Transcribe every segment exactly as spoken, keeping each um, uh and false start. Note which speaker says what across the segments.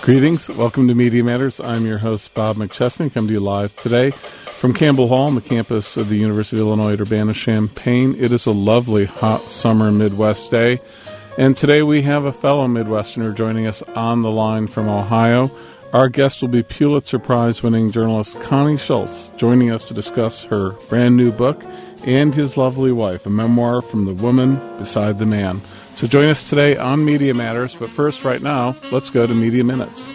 Speaker 1: Greetings. Welcome to Media Matters. I'm your host, Bob McChesney. Come to you live today from Campbell Hall on the campus of the University of Illinois at Urbana-Champaign. It is a lovely, hot summer Midwest day. And today we have a fellow Midwesterner joining us on the line from Ohio. Our guest will be Pulitzer Prize-winning journalist Connie Schultz, joining us to discuss her brand new book and his lovely wife, a memoir from the woman beside the man. So join us today on Media Matters, but first, right now, let's go to Media Minutes.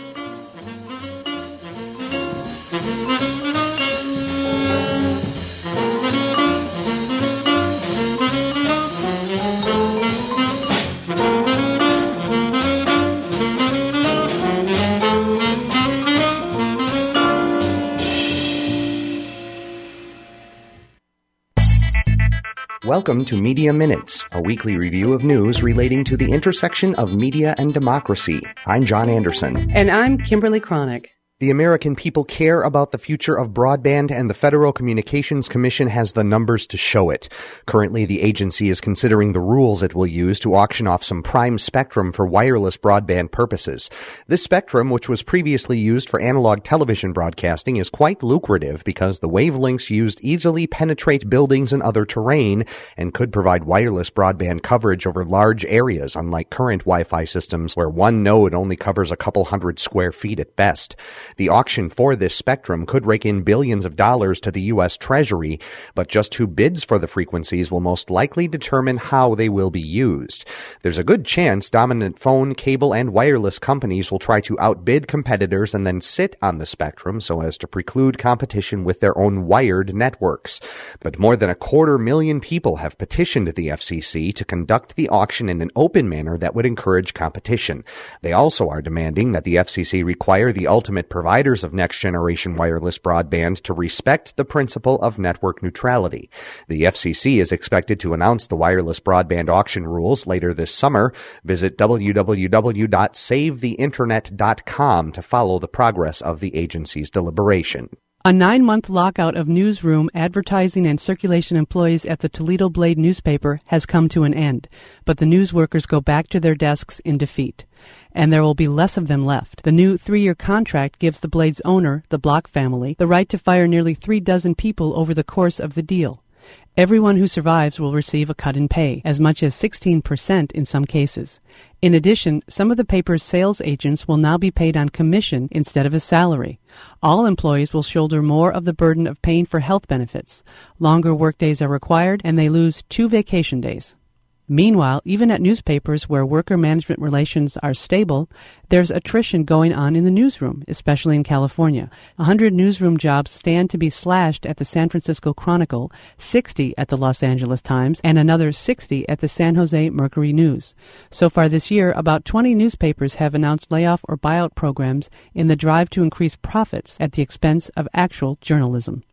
Speaker 2: Welcome to Media Minutes, a weekly review of news relating to the intersection of media and democracy. I'm John Anderson.
Speaker 3: And I'm Kimberly Cronick.
Speaker 2: The American people care about the future of broadband, and the Federal Communications Commission has the numbers to show it. Currently, the agency is considering the rules it will use to auction off some prime spectrum for wireless broadband purposes. This spectrum, which was previously used for analog television broadcasting, is quite lucrative because the wavelengths used easily penetrate buildings and other terrain and could provide wireless broadband coverage over large areas, unlike current Wi-Fi systems where one node only covers a couple hundred square feet at best. The auction for this spectrum could rake in billions of dollars to the U S Treasury, but just who bids for the frequencies will most likely determine how they will be used. There's a good chance dominant phone, cable, and wireless companies will try to outbid competitors and then sit on the spectrum so as to preclude competition with their own wired networks. But more than a quarter million people have petitioned the F C C to conduct the auction in an open manner that would encourage competition. They also are demanding that the F C C require the ultimate providers of next-generation wireless broadband to respect the principle of network neutrality. The F C C is expected to announce the wireless broadband auction rules later this summer. Visit w w w dot save the internet dot com to follow the progress of the agency's deliberation.
Speaker 3: A nine-month lockout of newsroom, advertising, and circulation employees at the Toledo Blade newspaper has come to an end, but the news workers go back to their desks in defeat. And there will be less of them left. The new three-year contract gives the Blade's owner, the Block family, the right to fire nearly three dozen people over the course of the deal. Everyone who survives will receive a cut in pay, as much as sixteen percent in some cases. In addition, some of the paper's sales agents will now be paid on commission instead of a salary. All employees will shoulder more of the burden of paying for health benefits. Longer workdays are required, and they lose two vacation days. Meanwhile, even at newspapers where worker management relations are stable, there's attrition going on in the newsroom, especially in California. A hundred newsroom jobs stand to be slashed at the San Francisco Chronicle, sixty at the Los Angeles Times, and another sixty at the San Jose Mercury News. So far this year, about twenty newspapers have announced layoff or buyout programs in the drive to increase profits at the expense of actual journalism.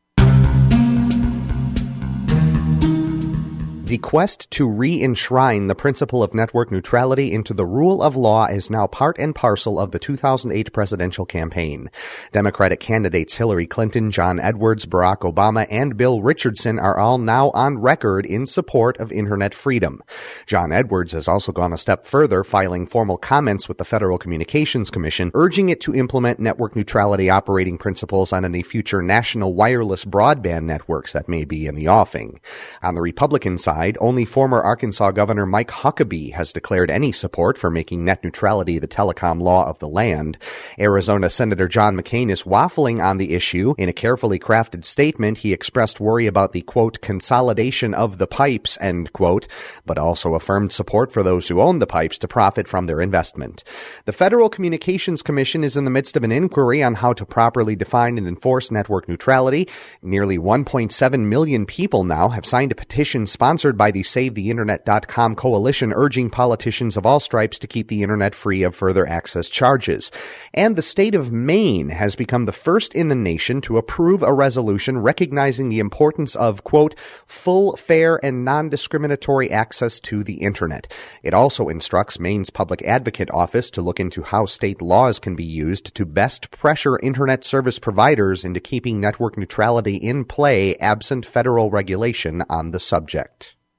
Speaker 2: The quest to re-enshrine the principle of network neutrality into the rule of law is now part and parcel of the two thousand eight presidential campaign. Democratic candidates Hillary Clinton, John Edwards, Barack Obama, and Bill Richardson are all now on record in support of internet freedom. John Edwards has also gone a step further, filing formal comments with the Federal Communications Commission, urging it to implement network neutrality operating principles on any future national wireless broadband networks that may be in the offing. On the Republican side, only former Arkansas Governor Mike Huckabee has declared any support for making net neutrality the telecom law of the land. Arizona Senator John McCain is waffling on the issue. In a carefully crafted statement, he expressed worry about the, quote, consolidation of the pipes, end quote, but also affirmed support for those who own the pipes to profit from their investment. The Federal Communications Commission is in the midst of an inquiry on how to properly define and enforce network neutrality. Nearly one point seven million people now have signed a petition sponsored by the Save the Internet dot com coalition, urging politicians of all stripes to keep the internet free of further access charges. And the state of Maine has become the first in the nation to approve a resolution recognizing the importance of, quote, full, fair, and non-discriminatory access to the internet. It also instructs Maine's Public Advocate Office to look into how state laws can be used to best pressure internet service providers into keeping network neutrality in play absent federal regulation on the subject.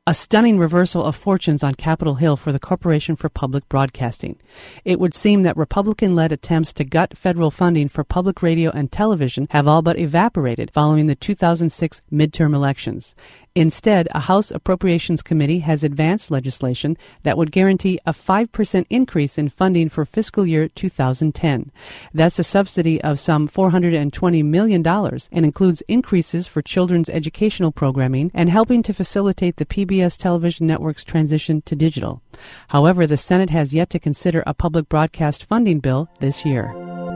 Speaker 3: a stunning reversal of fortunes on Capitol Hill for the Corporation for Public Broadcasting. It would seem that Republican-led attempts to gut federal funding for public radio and television have all but evaporated following the two thousand six midterm elections. Instead, a House Appropriations Committee has advanced legislation that would guarantee a five percent increase in funding for fiscal year two thousand ten. That's a subsidy of some four hundred twenty million dollars and includes increases for children's educational programming and helping to facilitate the P B S television network's transition to digital. However, the Senate has yet to consider a public broadcast funding bill this year.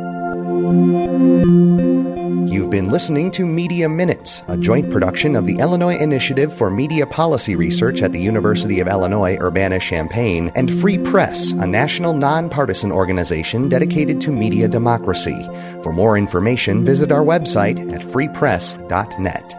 Speaker 2: You've been listening to Media Minutes, a joint production of the Illinois Initiative for Media Policy Research at the University of Illinois Urbana-Champaign and Free Press, a national nonpartisan organization dedicated to media democracy. For more information, visit our website at free press dot net.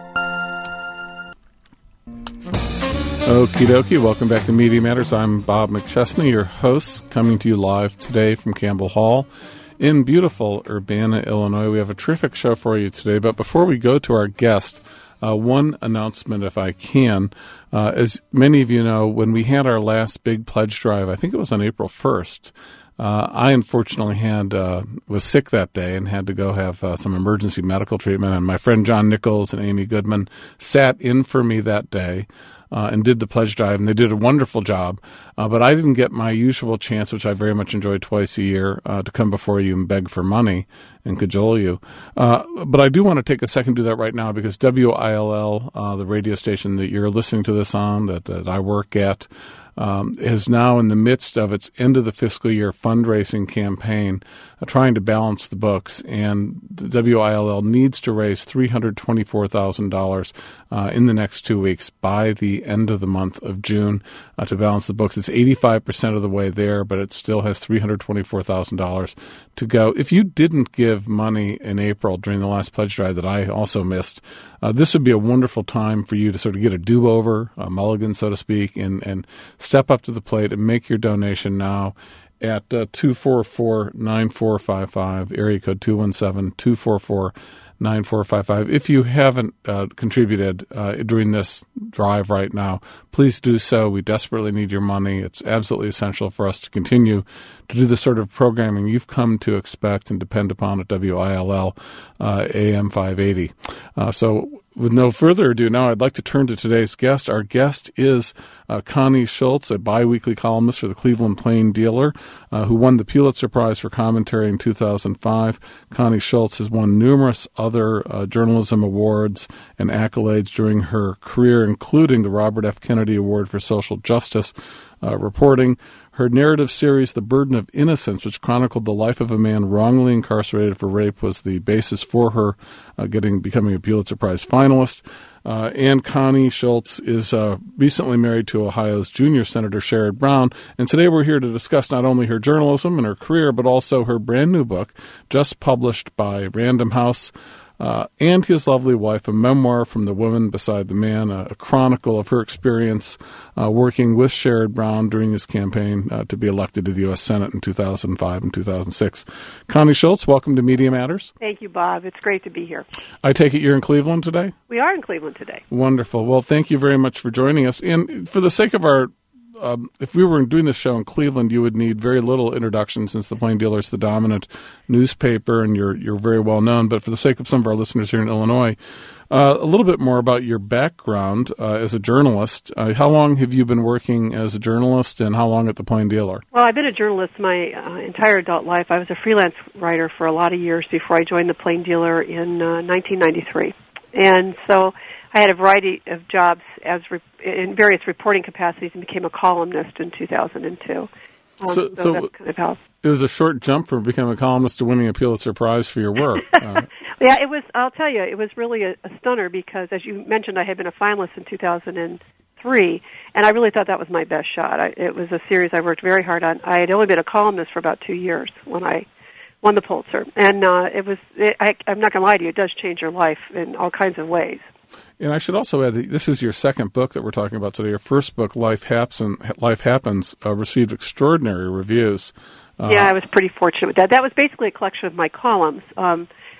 Speaker 1: Okie dokie, welcome back to Media Matters. I'm Bob McChesney, your host, coming to you live today from Campbell Hall in beautiful Urbana, Illinois. We have a terrific show for you today, but before we go to our guest, uh, one announcement if I can. Uh, as many of you know, when we had our last big pledge drive, I think it was on April first, uh, I unfortunately had uh, was sick that day and had to go have uh, some emergency medical treatment, and my friend John Nichols and Amy Goodman sat in for me that day. Uh, and did the pledge drive, and they did a wonderful job. Uh, but I didn't get my usual chance, which I very much enjoy twice a year, uh, to come before you and beg for money and cajole you. Uh, but I do want to take a second to do that right now because W I L L, uh, the radio station that you're listening to this on, that, that I work at, Um, is now in the midst of its end of the fiscal year fundraising campaign, uh, trying to balance the books, and the W I L L needs to raise three hundred twenty-four thousand dollars uh, in the next two weeks by the end of the month of June uh, to balance the books. It's eighty-five percent of the way there, but it still has three hundred twenty-four thousand dollars to go. If you didn't give money in April during the last pledge drive that I also missed, uh, this would be a wonderful time for you to sort of get a do-over, a mulligan, so to speak, and, and step up to the plate and make your donation now at uh, two four four, nine four five five, area code two one seven, two four four, nine four five five. If you haven't uh, contributed uh, during this drive right now, please do so. We desperately need your money. It's absolutely essential for us to continue to do the sort of programming you've come to expect and depend upon at W I L L uh, A M five eighty. Uh, so with no further ado, now I'd like to turn to today's guest. Our guest is uh, Connie Schultz, a biweekly columnist for the Cleveland Plain Dealer, uh, who won the Pulitzer Prize for commentary in two thousand five. Connie Schultz has won numerous other uh, journalism awards and accolades during her career, including the Robert F. Kennedy Award for Social Justice uh, reporting. Her narrative series, The Burden of Innocence, which chronicled the life of a man wrongly incarcerated for rape, was the basis for her uh, getting becoming a Pulitzer Prize finalist. Uh, and Connie Schultz is uh, recently married to Ohio's junior Senator Sherrod Brown. And today we're here to discuss not only her journalism and her career, but also her brand new book, just published by Random House, Uh, and his lovely wife, a memoir from the woman beside the man, a, a chronicle of her experience uh, working with Sherrod Brown during his campaign uh, to be elected to the U S Senate in two thousand five and two thousand six. Connie Schultz, welcome to Media Matters.
Speaker 4: Thank you, Bob. It's great to be here.
Speaker 1: I take it you're in Cleveland today?
Speaker 4: We are in Cleveland today.
Speaker 1: Wonderful. Well, thank you very much for joining us. And for the sake of our Um, if we were doing this show in Cleveland, you would need very little introduction since the Plain Dealer is the dominant newspaper and you're you're very well known. But for the sake of some of our listeners here in Illinois, uh, a little bit more about your background uh, as a journalist. Uh, how long have you been working as a journalist, and how long at the Plain Dealer?
Speaker 4: Well, I've been a journalist my uh, entire adult life. I was a freelance writer for a lot of years before I joined the Plain Dealer in uh, nineteen ninety-three. And so I had a variety of jobs as re- in various reporting capacities and became a columnist in two thousand two. Um,
Speaker 1: so,
Speaker 4: so,
Speaker 1: so
Speaker 4: that's kind of how.
Speaker 1: It was a short jump from becoming a columnist to winning a Pulitzer Prize for your work. Uh,
Speaker 4: yeah, it was. I'll tell you, it was really a, a stunner because, as you mentioned, I had been a finalist in two thousand three, and I really thought that was my best shot. I, it was a series I worked very hard on. I had only been a columnist for about two years when I won the Pulitzer, and uh, it was. It, I, I'm not going to lie to you; it does change your life in all kinds of ways.
Speaker 1: And I should also add that this is your second book that we're talking about today. Your first book, Life Happens, Life Happens uh, received extraordinary reviews. Uh,
Speaker 4: yeah, I was pretty fortunate with that. That was basically a collection of my columns, um,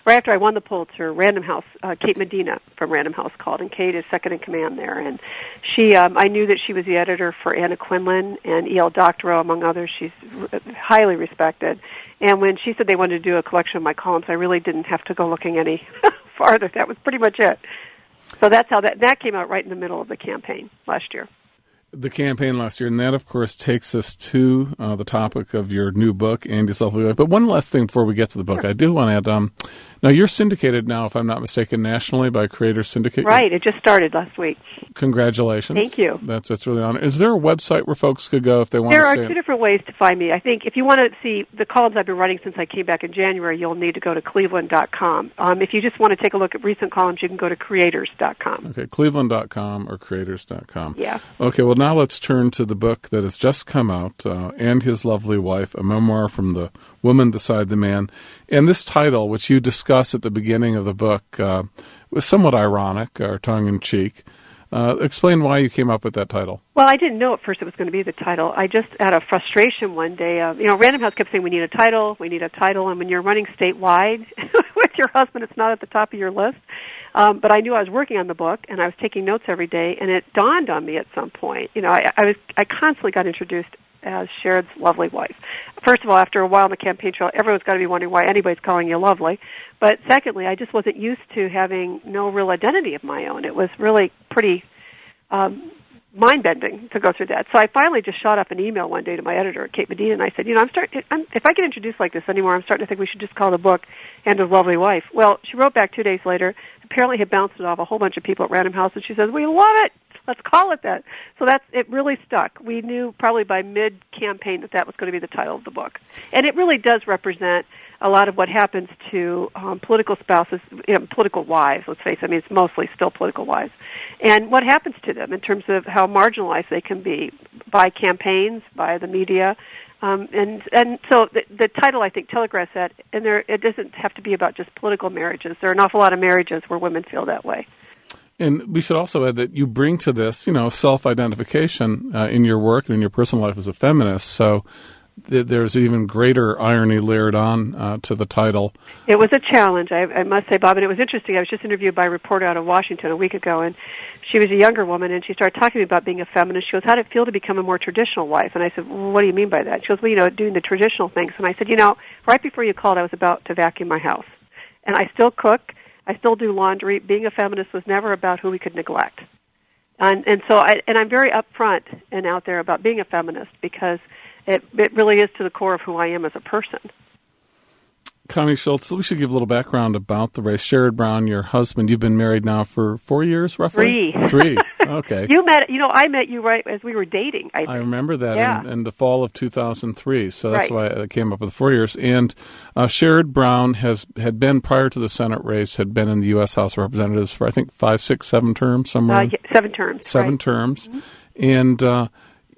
Speaker 4: right after I won the Pulitzer, Random House, uh, Kate Medina from Random House called, and Kate is second in command there. And she, um, I knew that she was the editor for Anna Quinlan and E L. Doctorow, among others. She's r- highly respected. And when she said they wanted to do a collection of my columns, I really didn't have to go looking any farther. That was pretty much it. So that's how that, that came out right in the middle of the campaign last year.
Speaker 1: The campaign last year, and that, of course, takes us to uh, the topic of your new book, Andy's Lovely Wife. But one last thing before we get to the book,
Speaker 4: sure.
Speaker 1: I do want to add, um, now you're syndicated now, if I'm not mistaken, nationally by Creator Syndicate.
Speaker 4: Right, it just started last week.
Speaker 1: Congratulations.
Speaker 4: Thank you.
Speaker 1: That's that's really honor. Is there a website where folks could go if they want
Speaker 4: there
Speaker 1: to
Speaker 4: are
Speaker 1: see
Speaker 4: two
Speaker 1: it?
Speaker 4: different ways to find me. I think if you want to see the columns I've been writing since I came back in January, you'll need to go to cleveland dot com. Um, if you just want to take a look at recent columns, you can go to creators dot com.
Speaker 1: Okay, cleveland dot com or creators dot com.
Speaker 4: Yeah.
Speaker 1: Okay, well, now let's turn to the book that has just come out, uh, And His Lovely Wife, a memoir from the woman beside the man. And this title, which you discuss at the beginning of the book, uh, was somewhat ironic or tongue-in-cheek. Uh, explain why you came up with that title.
Speaker 4: Well, I didn't know at first it was going to be the title. I just, out of frustration one day, uh, you know, Random House kept saying, we need a title, we need a title, and when you're running statewide with your husband, it's not at the top of your list. Um, but I knew I was working on the book, and I was taking notes every day, and it dawned on me at some point. You know, I, I was I constantly got introduced as Sherrod's lovely wife. First of all, after a while in the campaign trail, everyone's got to be wondering why anybody's calling you lovely. But secondly, I just wasn't used to having no real identity of my own. It was really pretty um, mind-bending to go through that. So I finally just shot up an email one day to my editor, Kate Medina, and I said, you know, I'm starting. I'm, if I get introduced like this anymore, I'm starting to think we should just call the book And His Lovely Wife. Well, she wrote back two days later, apparently had bounced it off a whole bunch of people at Random House, and she says, we love it. Let's call it that. So that's it. Really stuck. We knew probably by mid-campaign that that was going to be the title of the book, and it really does represent a lot of what happens to um, political spouses, you know, political wives. Let's face it. I mean, it's mostly still political wives, and what happens to them in terms of how marginalized they can be by campaigns, by the media. Um, and and so the, the title, I think, telegraphs that, and there it doesn't have to be about just political marriages. There are an awful lot of marriages where women feel that way.
Speaker 1: And we should also add that you bring to this, you know, self-identification uh, in your work and in your personal life as a feminist. So th- there's even greater irony layered on uh, to the title.
Speaker 4: It was a challenge, I, I must say, Bob, and it was interesting. I was just interviewed by a reporter out of Washington a week ago, and she was a younger woman, and she started talking to me about being a feminist. She goes, how did it feel to become a more traditional wife? And I said, well, what do you mean by that? She goes, well, you know, doing the traditional things. And I said, you know, right before you called, I was about to vacuum my house. And I still cook. I still do laundry. Being a feminist was never about who we could neglect. And, and so, I, and I'm very upfront and out there about being a feminist because it, it really is to the core of who I am as a person.
Speaker 1: Connie Schultz, we should give a little background about the race. Sherrod Brown, your husband, you've been married now for four years, roughly?
Speaker 4: Three.
Speaker 1: Three. Okay.
Speaker 4: You met, you know, I met you right as we were dating, I think.
Speaker 1: I remember that
Speaker 4: yeah.
Speaker 1: in, in the fall of two thousand three, so that's
Speaker 4: right.
Speaker 1: why I came up with four years. And uh, Sherrod Brown has had been, prior to the Senate race, had been in the U S House of Representatives for, I think, five, six, seven terms, somewhere.
Speaker 4: Uh, yeah, seven terms.
Speaker 1: Seven
Speaker 4: right.
Speaker 1: terms.
Speaker 4: Mm-hmm.
Speaker 1: And uh,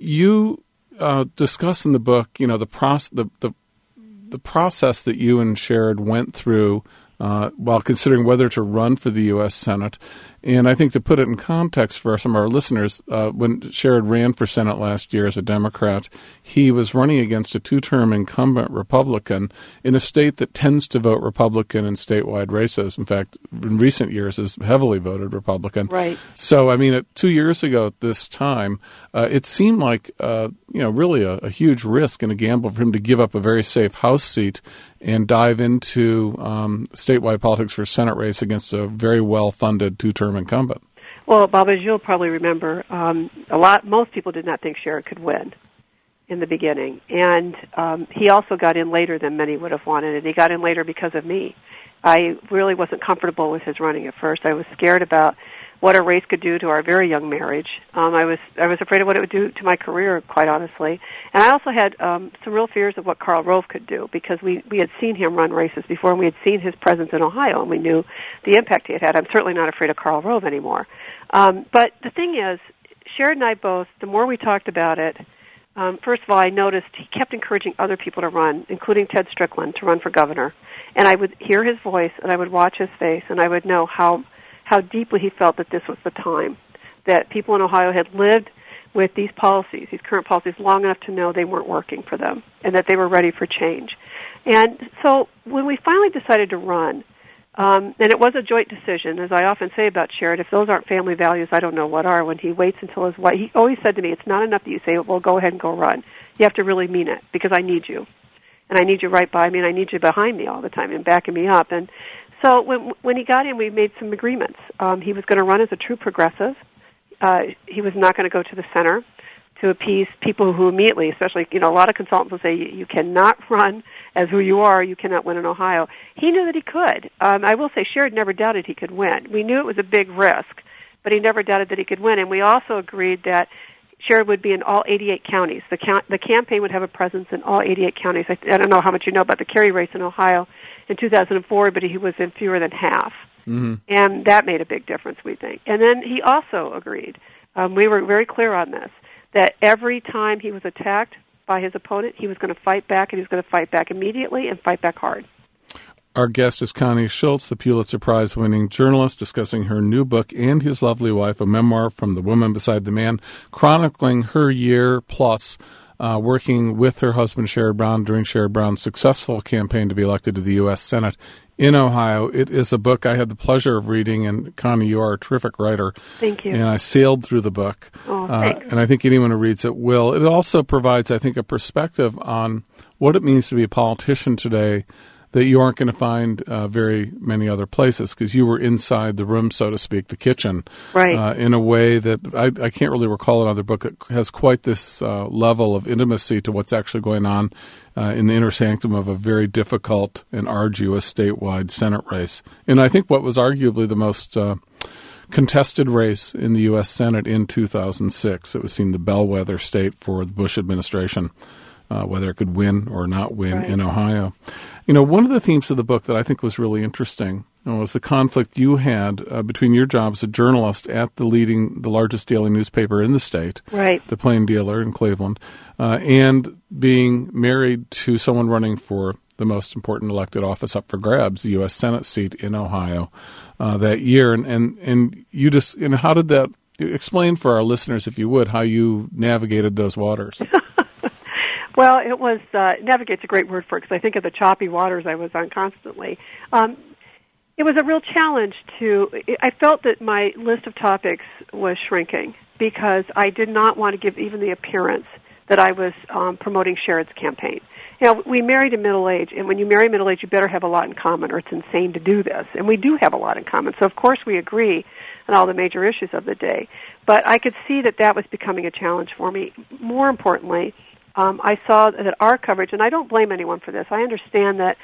Speaker 1: you uh, discuss in the book, you know, the process, the, the the process that you and Sherrod went through uh, while considering whether to run for the U S Senate. And I think to put it in context for some of our listeners, uh, when Sherrod ran for Senate last year as a Democrat, he was running against a two-term incumbent Republican in a state that tends to vote Republican in statewide races. In fact, in recent years has heavily voted Republican.
Speaker 4: Right.
Speaker 1: So, I mean, at two years ago at this time, uh, it seemed like, uh, you know, really a, a huge risk and a gamble for him to give up a very safe House seat and dive into um, statewide politics for a Senate race against a very well-funded two-term incumbent.
Speaker 4: Well, Bob, as you'll probably remember, um, a lot, most people did not think Sherrod could win in the beginning, and um, he also got in later than many would have wanted, and he got in later because of me. I really wasn't comfortable with his running at first. I was scared about what a race could do to our very young marriage. Um, I was I was afraid of what it would do to my career, quite honestly. And I also had um, some real fears of what Karl Rove could do because we, we had seen him run races before and we had seen his presence in Ohio and we knew the impact he had had. I'm certainly not afraid of Karl Rove anymore. Um, but the thing is, Sherrod and I both, the more we talked about it, um, first of all, I noticed he kept encouraging other people to run, including Ted Strickland, to run for governor. And I would hear his voice and I would watch his face and I would know how how deeply he felt that this was the time, that people in Ohio had lived with these policies, these current policies, long enough to know they weren't working for them and that they were ready for change. And so when we finally decided to run, Um, and it was a joint decision, as I often say about Sherrod. If those aren't family values, I don't know what are. When he waits until his wife, he always said to me, it's not enough that you say, well, go ahead and go run. You have to really mean it, because I need you. And I need you right by me, and I need you behind me all the time and backing me up. And so when when he got in, we made some agreements. Um, he was going to run as a true progressive. Uh, he was not going to go to the center to appease people who immediately, especially, you know, a lot of consultants will say, you, you cannot run as who you are, you cannot win in Ohio. He knew that he could. Um, I will say Sherrod never doubted he could win. We knew it was a big risk, but he never doubted that he could win. And we also agreed that Sherrod would be in all eighty-eight counties. The, count, the campaign would have a presence in all eighty-eight counties. I, I don't know how much you know about the Kerry race in Ohio in two thousand four, but he was in fewer than half. Mm-hmm. And that made a big difference, we think. And then he also agreed, um, we were very clear on this, that every time he was attacked by his opponent, he was going to fight back, and he was going to fight back immediately and fight back hard.
Speaker 1: Our guest is Connie Schultz, the Pulitzer Prize-winning journalist, discussing her new book and his lovely wife, a memoir from the woman beside the man, chronicling her year plus uh, working with her husband, Sherrod Brown, during Sherrod Brown's successful campaign to be elected to the U S Senate in Ohio. It is a book I had the pleasure of reading, and Connie, you are a terrific writer.
Speaker 4: Thank you.
Speaker 1: And I sailed through the book.
Speaker 4: Oh,
Speaker 1: uh, and I think anyone who reads it will. It also provides, I think, a perspective on what it means to be a politician today that you aren't going to find uh, very many other places, because you were inside the room, so to speak, the kitchen,
Speaker 4: right.
Speaker 1: uh, in a way that I, I can't really recall another book that has quite this uh, level of intimacy to what's actually going on uh, in the inner sanctum of a very difficult and arduous statewide Senate race. And I think what was arguably the most uh, contested race in the U S Senate in two thousand six. It was seen the bellwether state for the Bush administration, uh, whether it could win or not win right. in Ohio. You know, one of the themes of the book that I think was really interesting was the conflict you had uh, between your job as a journalist at the leading, the largest daily newspaper in the state,
Speaker 4: right.
Speaker 1: the Plain Dealer in Cleveland, uh, and being married to someone running for the most important elected office up for grabs, the U S Senate seat in Ohio uh, that year. And, and, and you just, and how did that, explain for our listeners, if you would, how you navigated those waters.
Speaker 4: Well, it was, uh, navigate's a great word for it, because I think of the choppy waters I was on constantly. Um, it was a real challenge to, I felt that my list of topics was shrinking, because I did not want to give even the appearance that I was um, promoting Sherrod's campaign. You know, we married in middle age, and when you marry middle age, you better have a lot in common, or it's insane to do this. And we do have a lot in common, so of course we agree on all the major issues of the day. But I could see that that was becoming a challenge for me. More importantly, Um, I saw that our coverage, and I don't blame anyone for this, I understand that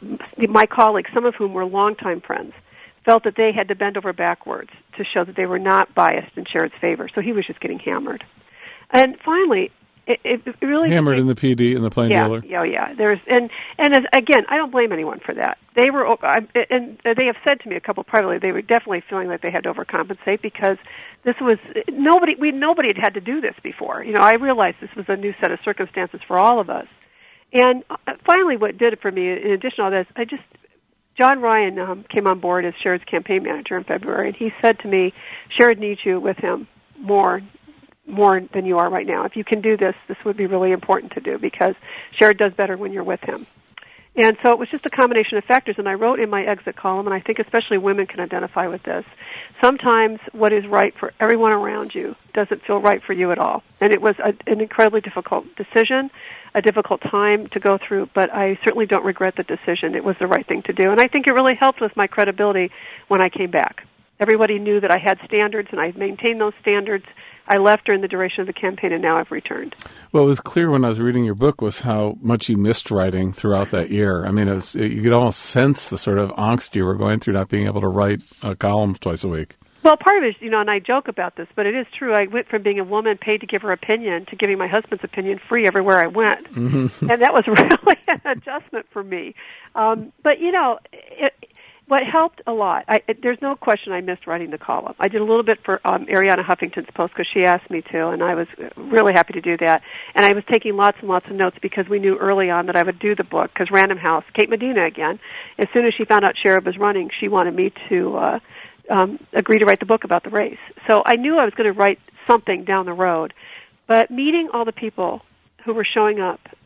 Speaker 4: my colleagues, some of whom were longtime friends, felt that they had to bend over backwards to show that they were not biased in Sherrod's favor, so he was just getting hammered. And finally, it, it really...
Speaker 1: Hammered
Speaker 4: became,
Speaker 1: in the P D, in the Plain
Speaker 4: yeah,
Speaker 1: Dealer?
Speaker 4: Yeah, yeah. There's, and, and as, again, I don't blame anyone for that. They were, and they have said to me a couple privately, they were definitely feeling like they had to overcompensate, because this was, nobody, we, nobody had had to do this before. You know, I realized this was a new set of circumstances for all of us. And finally, what did it for me, in addition to all this, I just, John Ryan um, came on board as Sherrod's campaign manager in February, and he said to me, Sherrod needs you with him more more than you are right now. If you can do this, this would be really important to do, because Sherrod does better when you're with him. And so it was just a combination of factors, and I wrote in my exit column, and I think especially women can identify with this. Sometimes what is right for everyone around you doesn't feel right for you at all. And it was a, an incredibly difficult decision, a difficult time to go through, but I certainly don't regret the decision. It was the right thing to do. And I think it really helped with my credibility when I came back. Everybody knew that I had standards, and I maintained those standards. I left during the duration of the campaign, and now I've returned.
Speaker 1: Well, it was clear when I was reading your book was how much you missed writing throughout that year. I mean, it was, it, you could almost sense the sort of angst you were going through not being able to write a column twice a week.
Speaker 4: Well, part of it is, you know, and I joke about this, but it is true. I went from being a woman paid to give her opinion to giving my husband's opinion free everywhere I went. Mm-hmm. And that was really an adjustment for me. Um, but, you know, it, what helped a lot, I, it, there's no question I missed writing the column. I did a little bit for um, Ariana Huffington's Post because she asked me to, and I was really happy to do that. And I was taking lots and lots of notes because we knew early on that I would do the book, because Random House, Kate Medina again, as soon as she found out Sherrod was running, she wanted me to uh, um, agree to write the book about the race. So I knew I was going to write something down the road. But meeting all the people who were showing up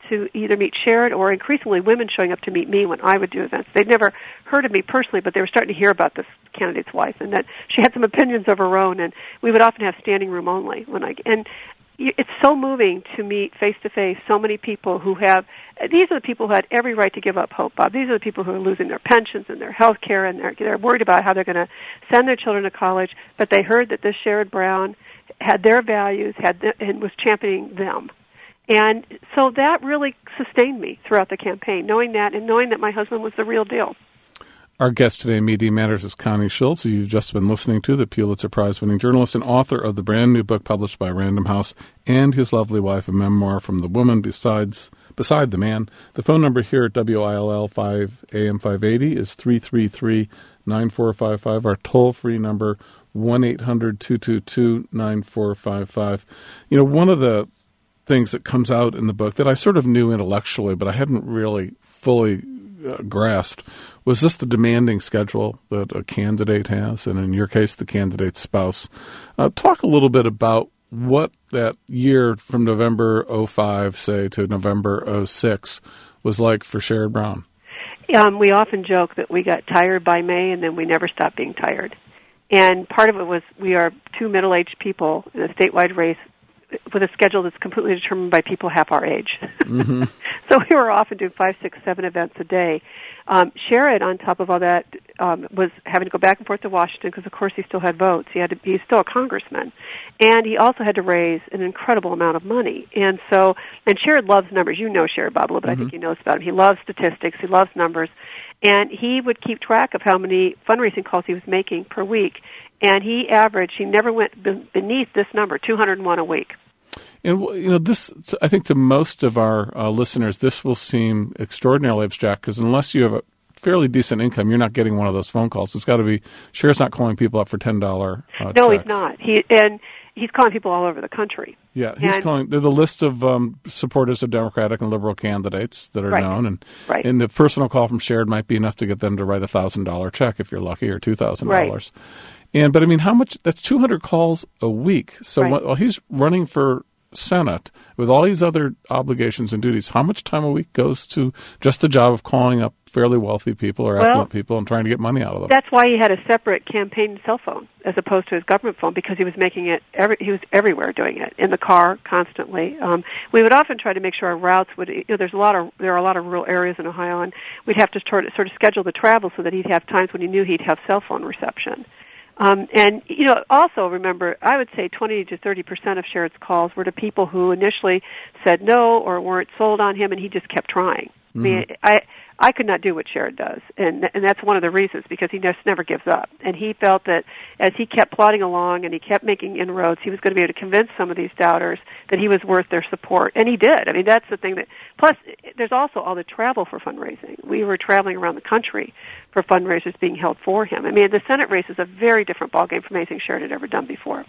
Speaker 4: to either meet Sherrod or increasingly women showing up to meet me when I would do events. They'd never heard of me personally, but they were starting to hear about this candidate's wife and that she had some opinions of her own, and we would often have standing room only. When I and it's so moving to meet face-to-face so many people who have, these are the people who had every right to give up hope, Bob. These are the people who are losing their pensions and their health care, and they're, they're worried about how they're going to send their children to college, but they heard that this Sherrod Brown had their values had the, and was championing them. And so that really sustained me throughout the campaign, knowing that and knowing that my husband was the real deal.
Speaker 1: Our guest today in Media Matters is Connie Schultz, who you've just been listening to, the Pulitzer Prize-winning journalist and author of the brand new book published by Random House and his lovely wife, a memoir from the woman besides beside the man. The phone number here at W I L L five A M five eighty is three three three, nine four five five. Our toll-free number, one eight hundred, two two two, nine four five five. You know, one of the things that comes out in the book that I sort of knew intellectually, but I hadn't really fully uh, grasped, was this the demanding schedule that a candidate has, and in your case, the candidate's spouse. Uh, talk a little bit about what that year from November oh five, say, to November oh six was like for Sherrod Brown.
Speaker 4: Um, we often joke that we got tired by May, and then we never stopped being tired. And part of it was we are two middle-aged people in a statewide race with a schedule that's completely determined by people half our age. Mm-hmm. So we were often doing five, six, seven events a day. Um, Sherrod, on top of all that, um, was having to go back and forth to Washington because, of course, he still had votes. He had to, he's still a congressman. And he also had to raise an incredible amount of money. And so, and Sherrod loves numbers. You know Sherrod, Bob, a little bit. Mm-hmm. I think you know about him. He loves statistics. He loves numbers. And he would keep track of how many fundraising calls he was making per week. And he averaged, he never went beneath this number, two hundred one a week.
Speaker 1: And, you know, this, I think to most of our uh, listeners, this will seem extraordinarily abstract because unless you have a fairly decent income, you're not getting one of those phone calls. It's got to be, Sherrod's not calling people up for ten dollars uh,
Speaker 4: No,
Speaker 1: checks.
Speaker 4: He's not. He And he's calling people all over the country.
Speaker 1: Yeah, he's and, calling, they're the list of um, supporters of Democratic and liberal candidates that are
Speaker 4: right,
Speaker 1: known. And,
Speaker 4: right.
Speaker 1: and the personal call from Sherrod might be enough to get them to write a one thousand dollars check if you're lucky, or two thousand dollars. Right. And, but I mean, how much, that's two hundred calls a week. So right. while he's running for Senate with all these other obligations and duties, how much time a week goes to just the job of calling up fairly wealthy people or affluent well, people and trying to get money out of them?
Speaker 4: That's why he had a separate campaign cell phone as opposed to his government phone, because he was making it every, he was everywhere doing it, in the car constantly. Um, we would often try to make sure our routes would, you know, there's a lot of there are a lot of rural areas in Ohio, and we'd have to sort of, sort of schedule the travel so that he'd have times when he knew he'd have cell phone reception. Um, and, you know, also remember, I would say twenty to thirty percent of Sherrod's calls were to people who initially said no or weren't sold on him, and he just kept trying. Mm-hmm. I mean, I, I could not do what Sherrod does, and and that's one of the reasons, because he just never gives up. And he felt that as he kept plodding along and he kept making inroads, he was going to be able to convince some of these doubters that he was worth their support. And he did. I mean, that's the thing that, plus, there's also all the travel for fundraising. We were traveling around the country for fundraisers being held for him. I mean, the Senate race is a very different ballgame from anything Sherrod had ever done before.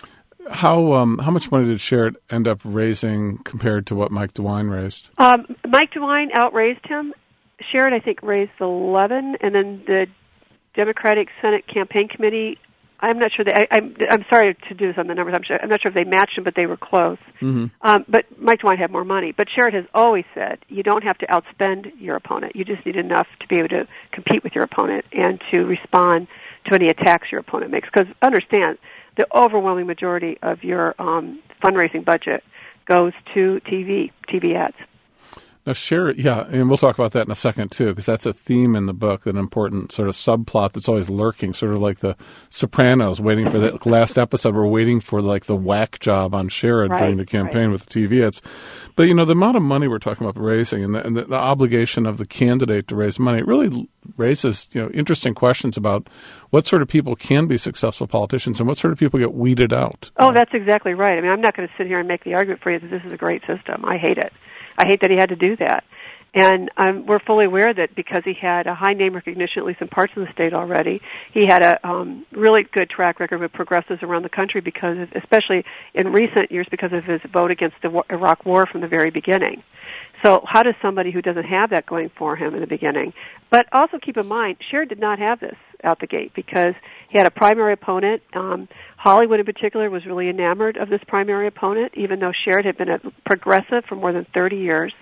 Speaker 1: How um, how much money did Sherrod end up raising compared to what Mike DeWine raised?
Speaker 4: Um, Mike DeWine outraised him. Sherrod, I think, raised eleven, and then the Democratic Senate Campaign Committee, I'm not sure. They, I, I'm, I'm sorry to do this on the numbers. I'm, sure, I'm not sure if they matched them, but they were close. Mm-hmm. Um, but Mike DeWine had more money. But Sherrod has always said, you don't have to outspend your opponent. You just need enough to be able to compete with your opponent and to respond to any attacks your opponent makes. Because understand, the overwhelming majority of your um, fundraising budget goes to T V, T V ads.
Speaker 1: Now, Sherrod, yeah, and we'll talk about that in a second, too, because that's a theme in the book, an important sort of subplot that's always lurking, sort of like the Sopranos waiting for the last episode. We're waiting for, like, the whack job on Sherrod right, during the campaign right. with the T V ads. But, you know, the amount of money we're talking about raising and, the, and the, the obligation of the candidate to raise money, it really raises, you know, interesting questions about what sort of people can be successful politicians and what sort of people get weeded out.
Speaker 4: Oh, that's exactly right. I mean, I'm not going to sit here and make the argument for you that this is a great system. I hate it. I hate that he had to do that. And um, we're fully aware that because he had a high name recognition, at least in parts of the state already, he had a um, really good track record with progressives around the country, because, of, especially in recent years, because of his vote against the Iraq War from the very beginning. So how does somebody who doesn't have that going for him in the beginning? But also keep in mind, Sherrod did not have this out the gate, because he had a primary opponent. Um, Hollywood in particular was really enamored of this primary opponent, even though Sherrod had been a progressive for more than thirty years.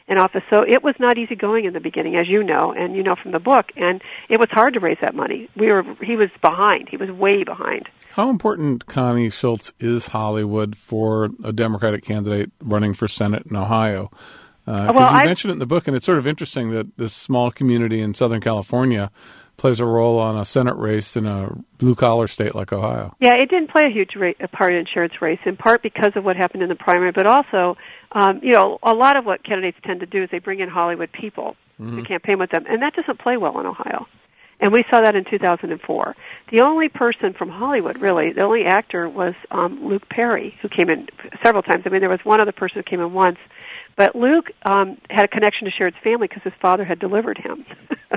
Speaker 4: in office. So it was not easy going in the beginning, as you know, and you know from the book. And it was hard to raise that money. We were he was behind. He was way behind.
Speaker 1: How important, Connie Schultz, is Hollywood for a Democratic candidate running for Senate in Ohio? Because uh, well, you I, mentioned it in the book, and it's sort of interesting that this small community in Southern California plays a role on a Senate race in a blue-collar state like Ohio.
Speaker 4: Yeah, it didn't play a huge ra- a part in Sherrod's race, in part because of what happened in the primary, but also, um, you know, a lot of what candidates tend to do is they bring in Hollywood people mm-hmm. to campaign with them, and that doesn't play well in Ohio. And we saw that in two thousand four. The only person from Hollywood, really, the only actor was um, Luke Perry, who came in several times. I mean, there was one other person who came in once. But Luke um, had a connection to Sherrod's family because his father had delivered him.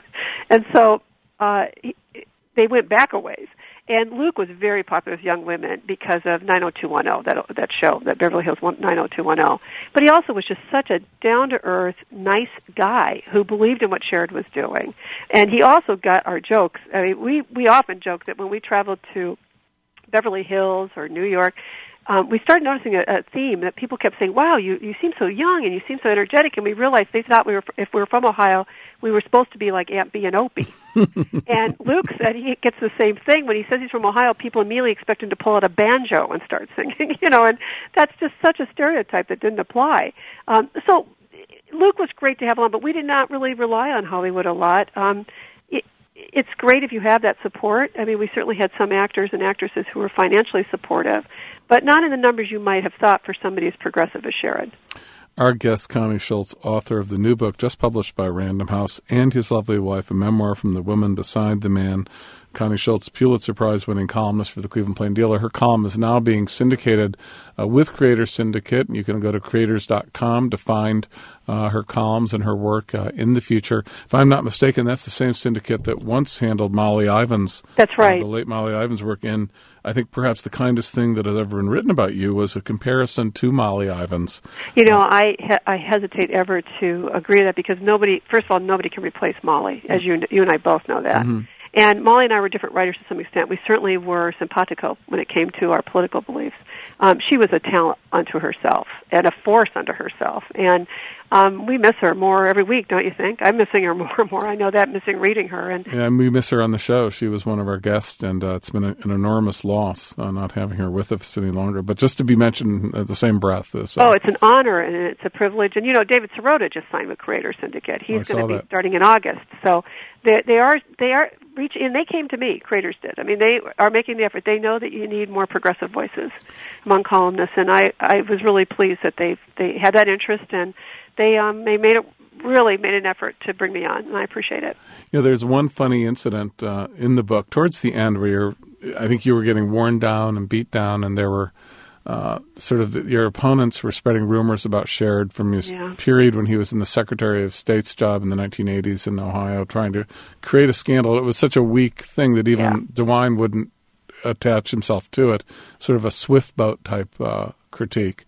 Speaker 4: And so uh, he, they went back a ways. And Luke was very popular with young women because of nine oh two one oh, that that show, that Beverly Hills nine oh two one oh. But he also was just such a down-to-earth, nice guy who believed in what Sherrod was doing. And he also got our jokes. I mean, we, we often joke that when we traveled to Beverly Hills or New York, Um, we started noticing a, a theme that people kept saying, wow, you, you seem so young and you seem so energetic, and we realized they thought we were, if we were from Ohio, we were supposed to be like Aunt Bee and Opie. And Luke said he gets the same thing. When he says he's from Ohio, people immediately expect him to pull out a banjo and start singing, you know, and that's just such a stereotype that didn't apply. Um, so Luke was great to have on, but we did not really rely on Hollywood a lot. Um, it, It's great if you have that support. I mean, we certainly had some actors and actresses who were financially supportive, but not in the numbers you might have thought for somebody as progressive as Sherrod.
Speaker 1: Our guest, Connie Schultz, author of the new book just published by Random House, And His Lovely Wife, a memoir from the woman beside the man. Connie Schultz, Pulitzer Prize-winning columnist for the Cleveland Plain Dealer. Her column is now being syndicated uh, with Creators Syndicate. You can go to creators dot com to find uh, her columns and her work uh, in the future. If I'm not mistaken, that's the same syndicate that once handled Molly Ivins.
Speaker 4: That's right.
Speaker 1: Uh, the late Molly Ivins' work. And I think perhaps the kindest thing that has ever been written about you was a comparison to Molly Ivins.
Speaker 4: You know, I he- I hesitate ever to agree to that because nobody, first of all, nobody can replace Molly, as you you and I both know that. Mm-hmm. And Molly and I were different writers to some extent. We certainly were simpatico when it came to our political beliefs. Um, she was a talent unto herself and a force unto herself. And um, we miss her more every week, don't you think? I'm missing her more and more. I know that, missing reading her. And
Speaker 1: yeah, and we miss her on the show. She was one of our guests, and uh, it's been a, an enormous loss uh, not having her with us any longer. But just to be mentioned at the same breath. Is, uh,
Speaker 4: oh, it's an honor and it's a privilege. And, you know, David Sirota just signed with Creators Syndicate. He's
Speaker 1: oh,
Speaker 4: going to be
Speaker 1: that.
Speaker 4: starting in August. So they, they are they are reaching, and they came to me, Creators did. I mean, they are making the effort. They know that you need more progressive voices among columnists, and I, I was really pleased that they they had that interest, and they um they made it really made an effort to bring me on, and I appreciate it.
Speaker 1: You know, there's one funny incident uh, in the book towards the end where you're, I think you were getting worn down and beat down, and there were uh, sort of the, your opponents were spreading rumors about Sherrod from his yeah. period when he was in the Secretary of State's job in the nineteen eighties in Ohio, trying to create a scandal. It was such a weak thing that even yeah. DeWine wouldn't attach himself to it, sort of a swift boat type uh, critique.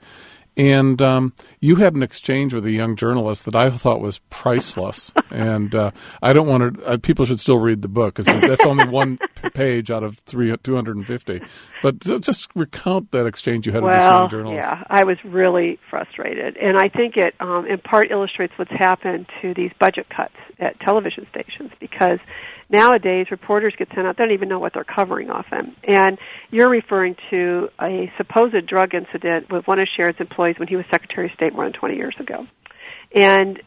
Speaker 1: And um, you had an exchange with a young journalist that I thought was priceless. And uh, I don't want to. Uh, people should still read the book because that's only one page out of three, two hundred fifty. But just recount that exchange you had
Speaker 4: well,
Speaker 1: with this young journalist.
Speaker 4: Yeah, I was really frustrated, and I think it um, in part illustrates what's happened to these budget cuts at television stations because nowadays reporters get sent out, they don't even know what they're covering often. And you're referring to a supposed drug incident with one of Sherrod's employees when he was Secretary of State more than twenty years ago. And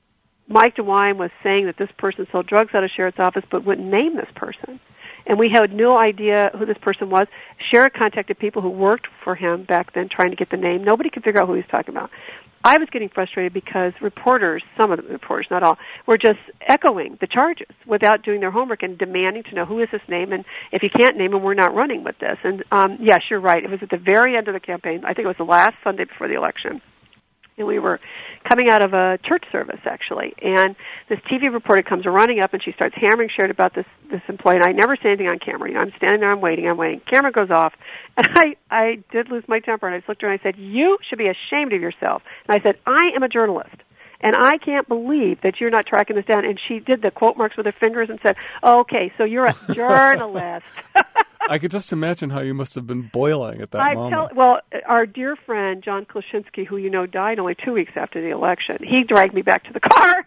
Speaker 4: Mike DeWine was saying that this person sold drugs out of Sherrod's office but wouldn't name this person. And we had no idea who this person was. Sherrod contacted people who worked for him back then trying to get the name. Nobody could figure out who he was talking about. I was getting frustrated because reporters, some of the reporters, not all, were just echoing the charges without doing their homework and demanding to know who is this name, and if you can't name him, we're not running with this. And um, yes, you're right. It was at the very end of the campaign. I think it was the last Sunday before the election. And we were coming out of a church service, actually, and this T V reporter comes running up, and she starts hammering Sherrod about this this employee. And I never say anything on camera. You know, I'm standing there, I'm waiting, I'm waiting. Camera goes off, and I, I did lose my temper, and I just looked at her, and I said, you should be ashamed of yourself. And I said, I am a journalist, and I can't believe that you're not tracking this down. And she did the quote marks with her fingers and said, oh, okay, so you're a journalist.
Speaker 1: I could just imagine how you must have been boiling at that
Speaker 4: I
Speaker 1: moment.
Speaker 4: tell, well, our dear friend, John Klaczynski, who you know died only two weeks after the election, he dragged me back to the car.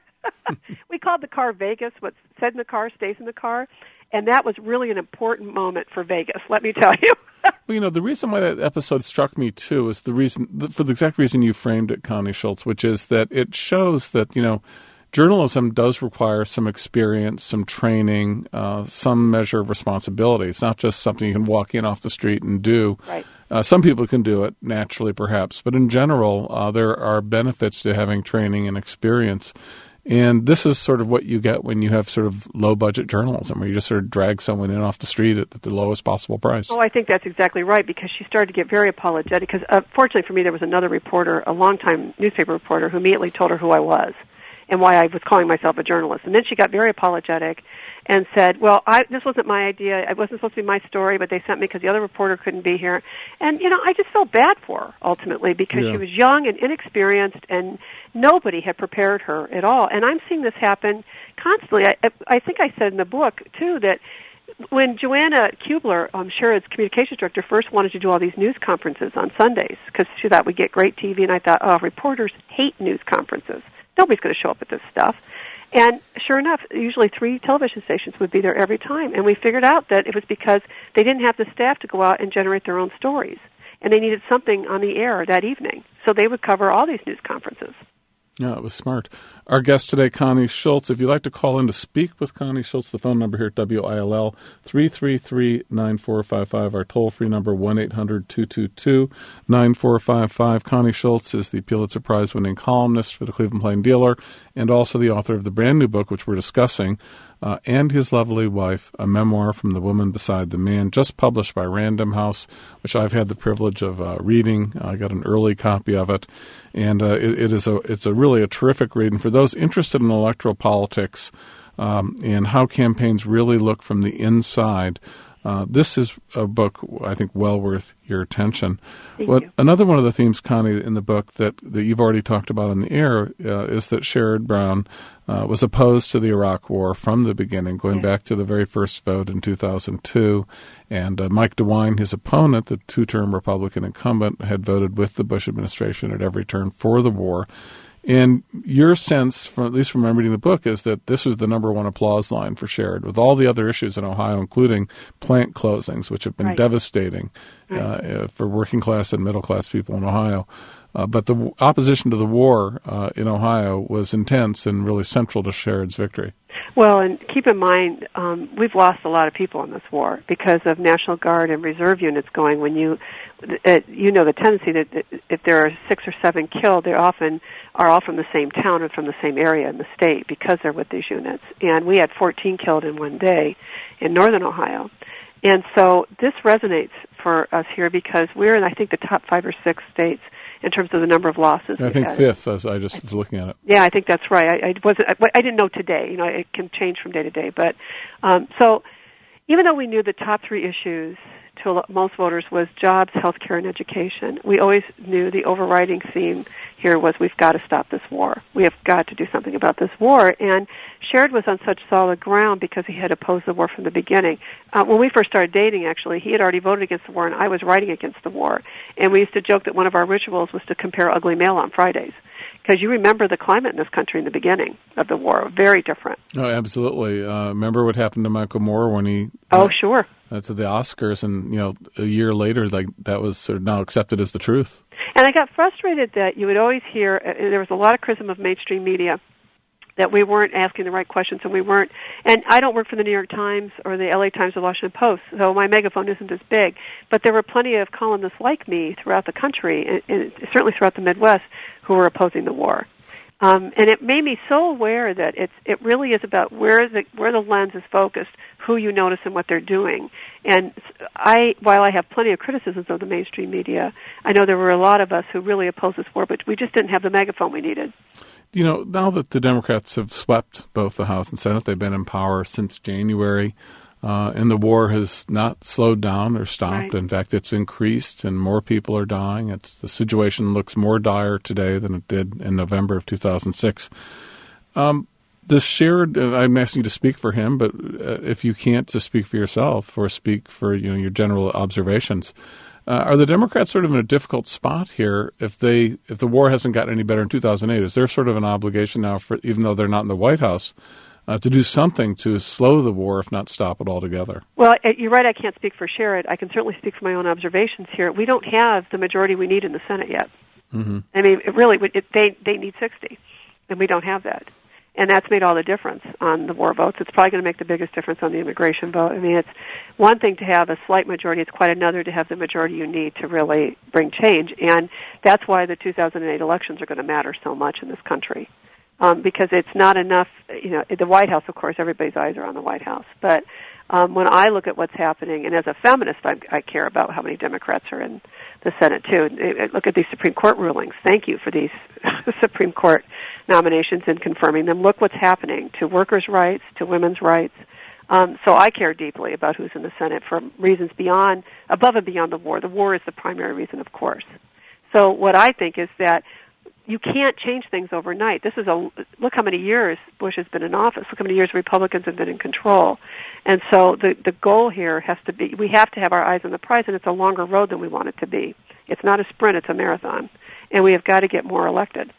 Speaker 4: We called the car Vegas. What's said in the car stays in the car. And that was really an important moment for Vegas, let me tell you.
Speaker 1: Well, you know, the reason why that episode struck me, too, is the reason, for the exact reason you framed it, Connie Schultz, which is that it shows that, you know, journalism does require some experience, some training, uh, some measure of responsibility. It's not just something you can walk in off the street and do.
Speaker 4: Right.
Speaker 1: Uh, some people can do it naturally, perhaps, but in general, uh, there are benefits to having training and experience. And this is sort of what you get when you have sort of low-budget journalism, where you just sort of drag someone in off the street at the lowest possible price.
Speaker 4: Oh, I think that's exactly right, because she started to get very apologetic. Because uh, fortunately for me, there was another reporter, a longtime newspaper reporter, who immediately told her who I was and why I was calling myself a journalist. And then she got very apologetic and said, well, I, this wasn't my idea. It wasn't supposed to be my story, but they sent me because the other reporter couldn't be here. And, you know, I just felt bad for her, ultimately, because
Speaker 1: yeah.
Speaker 4: she was young and inexperienced, and nobody had prepared her at all. And I'm seeing this happen constantly. I, I think I said in the book, too, that when Joanna Kubler, um, Sherrod's communications director, first wanted to do all these news conferences on Sundays, because she thought we'd get great T V, and I thought, oh, reporters hate news conferences. Nobody's going to show up at this stuff. And sure enough, usually three television stations would be there every time. And we figured out that it was because they didn't have the staff to go out and generate their own stories. And they needed something on the air that evening. So they would cover all these news conferences.
Speaker 1: Yeah, it was smart. Our guest today, Connie Schultz. If you'd like to call in to speak with Connie Schultz, the phone number here at W I L L, three three three, nine four five five. Our toll-free number, one eight hundred, two two two, nine four five five. Connie Schultz is the Pulitzer Prize-winning columnist for the Cleveland Plain Dealer and also the author of the brand new book, which we're discussing, uh, And His Lovely Wife, a memoir from the woman beside the man, just published by Random House, which I've had the privilege of uh, reading. I got an early copy of it, and uh, it, it is a it's a really a terrific read. And for those interested in electoral politics um, and how campaigns really look from the inside, uh, this is a book I think well worth your attention.
Speaker 4: Thank
Speaker 1: What,
Speaker 4: you.
Speaker 1: Another one of the themes, Connie, in the book that, that you've already talked about on the air uh, is that Sherrod Brown uh, was opposed to the Iraq War from the beginning, going
Speaker 4: Yeah.
Speaker 1: back to the very first vote in two thousand two. And uh, Mike DeWine, his opponent, the two-term Republican incumbent, had voted with the Bush administration at every turn for the war. And your sense, from, at least from reading the book, is that this was the number one applause line for Sherrod, with all the other issues in Ohio, including plant closings, which have been
Speaker 4: Right.
Speaker 1: devastating
Speaker 4: Right.
Speaker 1: uh, for working class and middle class people in Ohio. Uh, but the w- opposition to the war uh, in Ohio was intense and really central to Sherrod's victory.
Speaker 4: Well, and keep in mind, um, we've lost a lot of people in this war because of National Guard and reserve units going. When you, uh, you know, the tendency that if there are six or seven killed, they often are all from the same town and from the same area in the state because they're with these units. And we had fourteen killed in one day in northern Ohio. And so this resonates for us here because we're in, I think, the top five or six states in terms of the number of losses.
Speaker 1: I
Speaker 4: we've
Speaker 1: think
Speaker 4: had.
Speaker 1: fifth, as I just was looking at it.
Speaker 4: Yeah, I think that's right. I, I wasn't. I, I didn't know today. You know, it can change from day to day. But um, so, even though we knew the top three issues to a lot, most voters was jobs, health care, and education, we always knew the overriding theme here was we've got to stop this war. We have got to do something about this war. And Sherrod was on such solid ground because he had opposed the war from the beginning. Uh, when we first started dating, actually, he had already voted against the war, and I was writing against the war. And we used to joke that one of our rituals was to compare ugly mail on Fridays. Because you remember the climate in this country in the beginning of the war, very different.
Speaker 1: Oh, absolutely. Uh, remember what happened to Michael Moore when he
Speaker 4: Oh,
Speaker 1: went,
Speaker 4: sure.
Speaker 1: uh, to the Oscars, and you know, a year later, like that was sort of now accepted as the truth.
Speaker 4: And I got frustrated that you would always hear, uh, there was a lot of criticism of mainstream media, that we weren't asking the right questions, and we weren't, and I don't work for the New York Times or the L A Times or the Washington Post, so my megaphone isn't as big, but there were plenty of columnists like me throughout the country, and, and certainly throughout the Midwest, who were opposing the war. Um, and it made me so aware that it's, it really is about where the, where the lens is focused, who you notice and what they're doing. And I, while I have plenty of criticisms of the mainstream media, I know there were a lot of us who really opposed this war, but we just didn't have the megaphone we needed.
Speaker 1: You know, now that the Democrats have swept both the House and Senate, they've been in power since January, uh, and the war has not slowed down or stopped.
Speaker 4: Right.
Speaker 1: In fact, it's increased, and more people are dying. It's, the situation looks more dire today than it did in November of two thousand six. Um, Does Sherrod, uh, I'm asking you to speak for him, but uh, if you can't, to speak for yourself or speak for you know your general observations, uh, are the Democrats sort of in a difficult spot here if they if the war hasn't gotten any better in two thousand eight? Is there sort of an obligation now, for even though they're not in the White House, uh, to do something to slow the war, if not stop it altogether?
Speaker 4: Well, you're right, I can't speak for Sherrod. I can certainly speak for my own observations here. We don't have the majority we need in the Senate yet. Mm-hmm. I mean, it really, it, they, they need sixty, and we don't have that. And that's made all the difference on the war votes. It's probably going to make the biggest difference on the immigration vote. I mean, it's one thing to have a slight majority. It's quite another to have the majority you need to really bring change. And that's why the two thousand eight elections are going to matter so much in this country. Um, because it's not enough, you know, the White House, of course, everybody's eyes are on the White House. But um, when I look at what's happening, and as a feminist, I, I care about how many Democrats are in the Senate, too. And look at these Supreme Court rulings. Thank you for these Supreme Court nominations and confirming them. Look what's happening to workers' rights, to women's rights. Um, so I care deeply about who's in the Senate for reasons beyond, above and beyond the war. The war is the primary reason, of course. So what I think is that you can't change things overnight. This is a look how many years Bush has been in office. Look how many years Republicans have been in control. And so the the goal here has to be, we have to have our eyes on the prize, and it's a longer road than we want it to be. It's not a sprint, it's a marathon. And we have got to get more elected.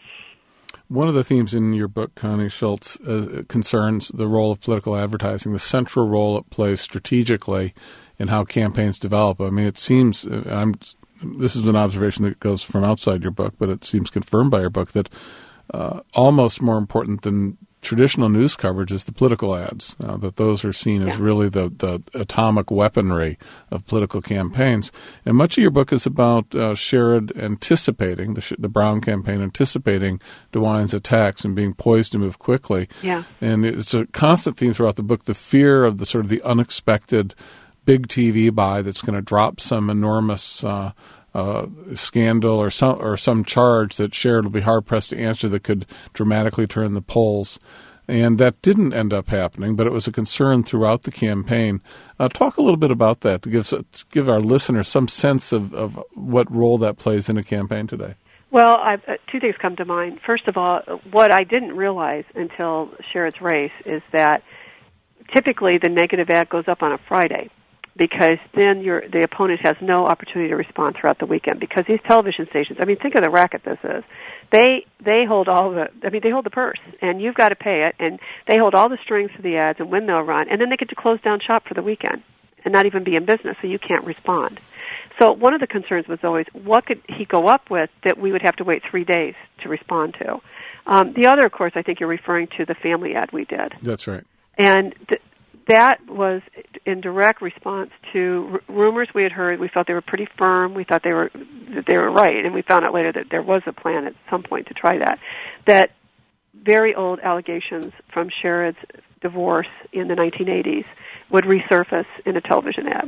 Speaker 1: One of the themes in your book, Connie Schultz, uh, concerns the role of political advertising, the central role it plays strategically in how campaigns develop. I mean, it seems, uh, I'm this is an observation that goes from outside your book, but it seems confirmed by your book, that uh, almost more important than traditional news coverage is the political ads, uh, that those are seen as really the, the atomic weaponry of political campaigns. And much of your book is about uh, Sherrod anticipating, the, the Brown campaign anticipating DeWine's attacks and being poised to move quickly.
Speaker 4: Yeah.
Speaker 1: And it's a constant theme throughout the book, the fear of the sort of the unexpected big T V buy that's going to drop some enormous uh, uh, scandal or some or some charge that Sherrod will be hard-pressed to answer that could dramatically turn the polls. And that didn't end up happening, but it was a concern throughout the campaign. Uh, talk a little bit about that to give, to give our listeners some sense of, of what role that plays in a campaign today.
Speaker 4: Well, I've, uh, two things come to mind. First of all, what I didn't realize until Sherrod's race is that typically the negative ad goes up on a Friday, because then your the opponent has no opportunity to respond throughout the weekend. Because these television stations, I mean, think of the racket this is. They they hold all the, I mean, they hold the purse, and you've got to pay it, and they hold all the strings for the ads and when they'll run, and then they get to close down shop for the weekend and not even be in business, so you can't respond. So one of the concerns was always, what could he go up with that we would have to wait three days to respond to? Um, the other, of course, I think you're referring to the family ad we did.
Speaker 1: That's right.
Speaker 4: And th- that was in direct response to r- rumors we had heard. We felt they were pretty firm. We thought they were that they were right, and we found out later that there was a plan at some point to try that. That very old allegations from Sherrod's divorce in the nineteen eighties would resurface in a television ad.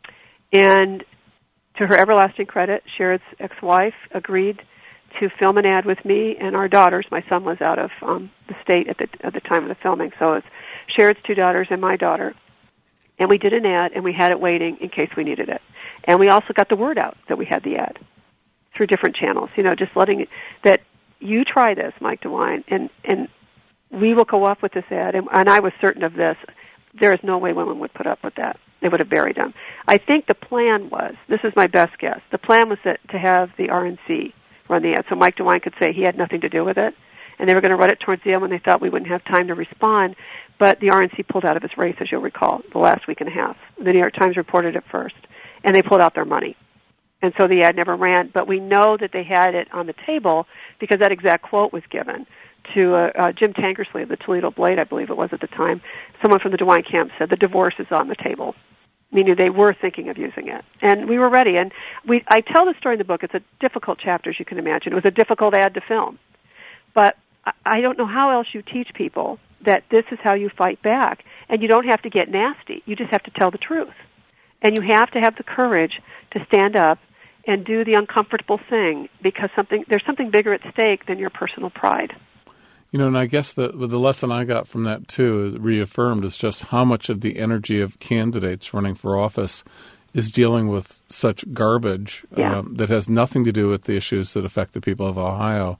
Speaker 4: And to her everlasting credit, Sherrod's ex-wife agreed to film an ad with me and our daughters. My son was out of um, the state at the at the time of the filming, so it's Sherrod's two daughters and my daughter. And we did an ad, and we had it waiting in case we needed it. And we also got the word out that we had the ad through different channels, you know, just letting it, that you try this, Mike DeWine, and, and we will go up with this ad. And, and I was certain of this. There is no way women would put up with that. They would have buried them. I think the plan was, this is my best guess, the plan was that, to have the R N C run the ad, so Mike DeWine could say he had nothing to do with it, and they were going to run it towards the end when they thought we wouldn't have time to respond. But the R N C pulled out of its race, as you'll recall, the last week and a half. The New York Times reported it first, and they pulled out their money. And so the ad never ran, but we know that they had it on the table because that exact quote was given to uh, uh, Jim Tankersley of the Toledo Blade, I believe it was at the time. Someone from the DeWine camp said, the divorce is on the table, meaning they were thinking of using it. And we were ready. And we, I tell the story in the book. It's a difficult chapter, as you can imagine. It was a difficult ad to film. But I, I don't know how else you teach people that this is how you fight back. And you don't have to get nasty. You just have to tell the truth. And you have to have the courage to stand up and do the uncomfortable thing because something there's something bigger at stake than your personal pride.
Speaker 1: You know, and I guess the the lesson I got from that, too, is reaffirmed is just how much of the energy of candidates running for office is dealing with such garbage
Speaker 4: yeah.
Speaker 1: um, that has nothing to do with the issues that affect the people of Ohio.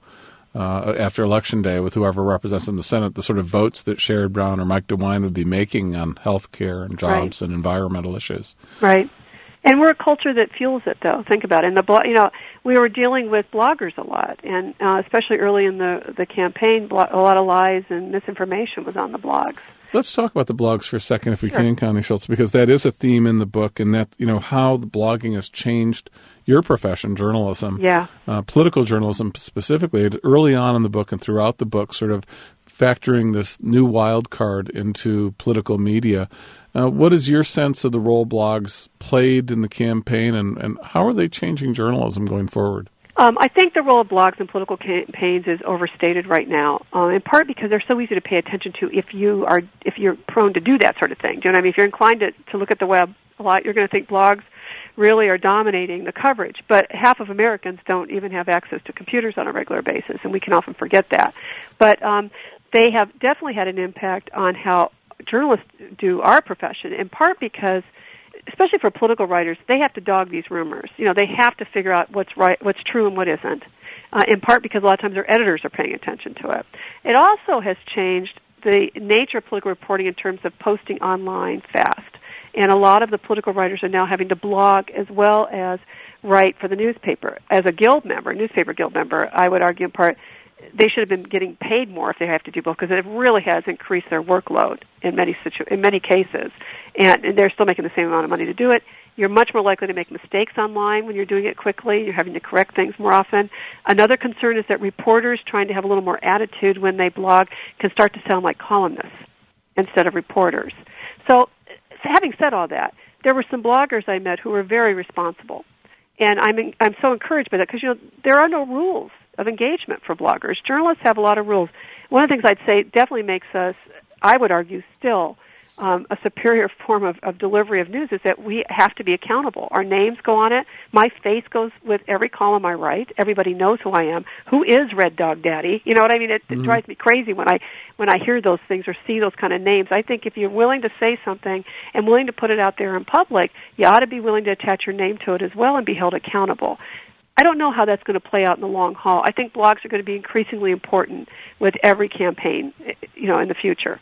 Speaker 1: uh, after Election Day with whoever represents in the Senate, the sort of votes that Sherrod Brown or Mike DeWine would be making on health care and jobs
Speaker 4: right.
Speaker 1: and environmental issues.
Speaker 4: Right. And we're a culture that fuels it, though. Think about it. And the blo- you know, we were dealing with bloggers a lot, and uh, especially early in the the campaign, blo- a lot of lies and misinformation was on the blogs.
Speaker 1: Let's talk about the blogs for a second, if we
Speaker 4: sure.
Speaker 1: can, Connie Schultz, because that is a theme in the book, and that, you know, how the blogging has changed your profession, journalism,
Speaker 4: yeah,
Speaker 1: uh, political journalism specifically. Early on in the book and throughout the book, sort of factoring this new wild card into political media. Uh, what is your sense of the role blogs played in the campaign, and, and how are they changing journalism going forward?
Speaker 4: Um, I think the role of blogs in political campaigns is overstated right now, uh, in part because they're so easy to pay attention to if you are if you're prone to do that sort of thing. Do you know what I mean? If you're inclined to, to look at the web a lot, you're going to think blogs really are dominating the coverage. But half of Americans don't even have access to computers on a regular basis, and we can often forget that. But um, they have definitely had an impact on how journalists do our profession, in part because, especially for political writers, they have to dog these rumors. You know, they have to figure out what's right, what's true, and what isn't. Uh, in part because a lot of times their editors are paying attention to it. It also has changed the nature of political reporting in terms of posting online fast. And a lot of the political writers are now having to blog as well as write for the newspaper. As a guild member, newspaper guild member, I would argue in part they should have been getting paid more if they have to do both, because it really has increased their workload in many situ- in many cases, and, and they're still making the same amount of money to do it. You're much more likely to make mistakes online when you're doing it quickly. You're having to correct things more often. Another concern is that reporters trying to have a little more attitude when they blog can start to sound like columnists instead of reporters. So, having said all that, there were some bloggers I met who were very responsible, and I'm in, I'm so encouraged by that, because you know there are no rules of engagement for bloggers. Journalists have a lot of rules. One of the things I'd say definitely makes us, I would argue, still um, a superior form of, of delivery of news is that we have to be accountable. Our names go on it. My face goes with every column I write. Everybody knows who I am. Who is Red Dog Daddy? You know what I mean? It, mm-hmm. it drives me crazy when I when I hear those things or see those kind of names. I think if you're willing to say something and willing to put it out there in public, you ought to be willing to attach your name to it as well and be held accountable. I don't know how that's going to play out in the long haul. I think blogs are going to be increasingly important with every campaign, you know, in the future.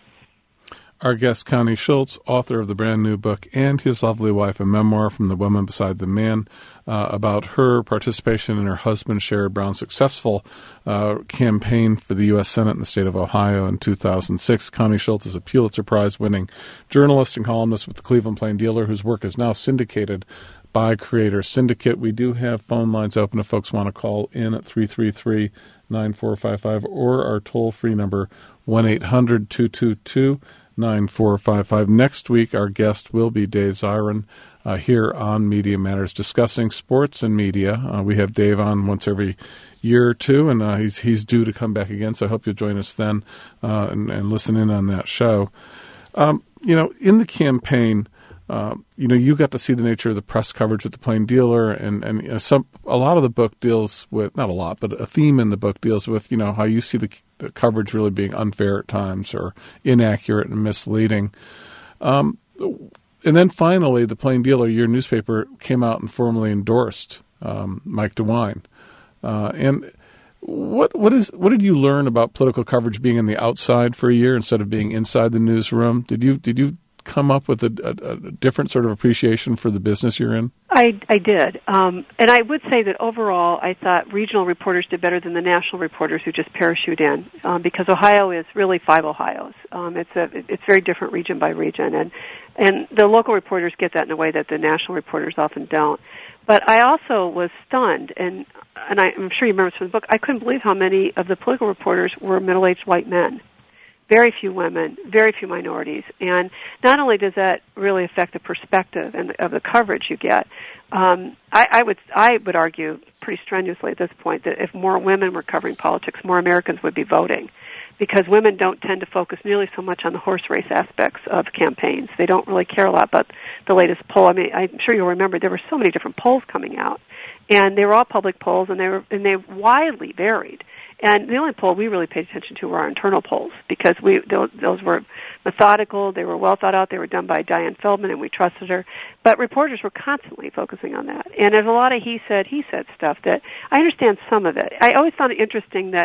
Speaker 1: Our guest, Connie Schultz, author of the brand new book, and his lovely wife, a memoir from the woman beside the man, uh, about her participation in her husband, Sherrod Brown's successful uh, campaign for the U S Senate in the state of Ohio in two thousand six. Connie Schultz is a Pulitzer Prize-winning journalist and columnist with the Cleveland Plain Dealer, whose work is now syndicated by Creator Syndicate. We do have phone lines open if folks want to call in at three three three, nine four five five or our toll-free number one eight hundred two two two nine four five five. Next week, our guest will be Dave Zirin uh, here on Media Matters, discussing sports and media. Uh, we have Dave on once every year or two, and uh, he's he's due to come back again, so I hope you'll join us then uh, and, and listen in on that show. Um, you know, in the campaign, Uh, you know, you got to see the nature of the press coverage with the Plain Dealer, and and you know, some a lot of the book deals with, not a lot, but a theme in the book deals with, you know, how you see the, the coverage really being unfair at times or inaccurate and misleading. Um, and then finally, the Plain Dealer, your newspaper, came out and formally endorsed um, Mike DeWine. Uh, and what what is what did you learn about political coverage being on the outside for a year instead of being inside the newsroom? Did you did you come up with a, a, a different sort of appreciation for the business you're in?
Speaker 4: I, I did. Um, and I would say that overall I thought regional reporters did better than the national reporters who just parachute in, um, because Ohio is really five Ohios. Um, it's a it's very different region by region, and and the local reporters get that in a way that the national reporters often don't. But I also was stunned, and and I, I'm sure you remember this from the book, I couldn't believe how many of the political reporters were middle-aged white men. Very few women, very few minorities, and not only does that really affect the perspective and of the coverage you get, um, I, I would I would argue pretty strenuously at this point that if more women were covering politics, more Americans would be voting, because women don't tend to focus nearly so much on the horse race aspects of campaigns. They don't really care a lot about the latest poll. I mean, I'm sure you'll remember there were so many different polls coming out, and they were all public polls, and they were and they widely varied. And the only poll we really paid attention to were our internal polls, because we those, those were methodical, they were well thought out, they were done by Diane Feldman, and we trusted her. But reporters were constantly focusing on that. And there's a lot of he said, he said stuff that I understand some of it. I always found it interesting that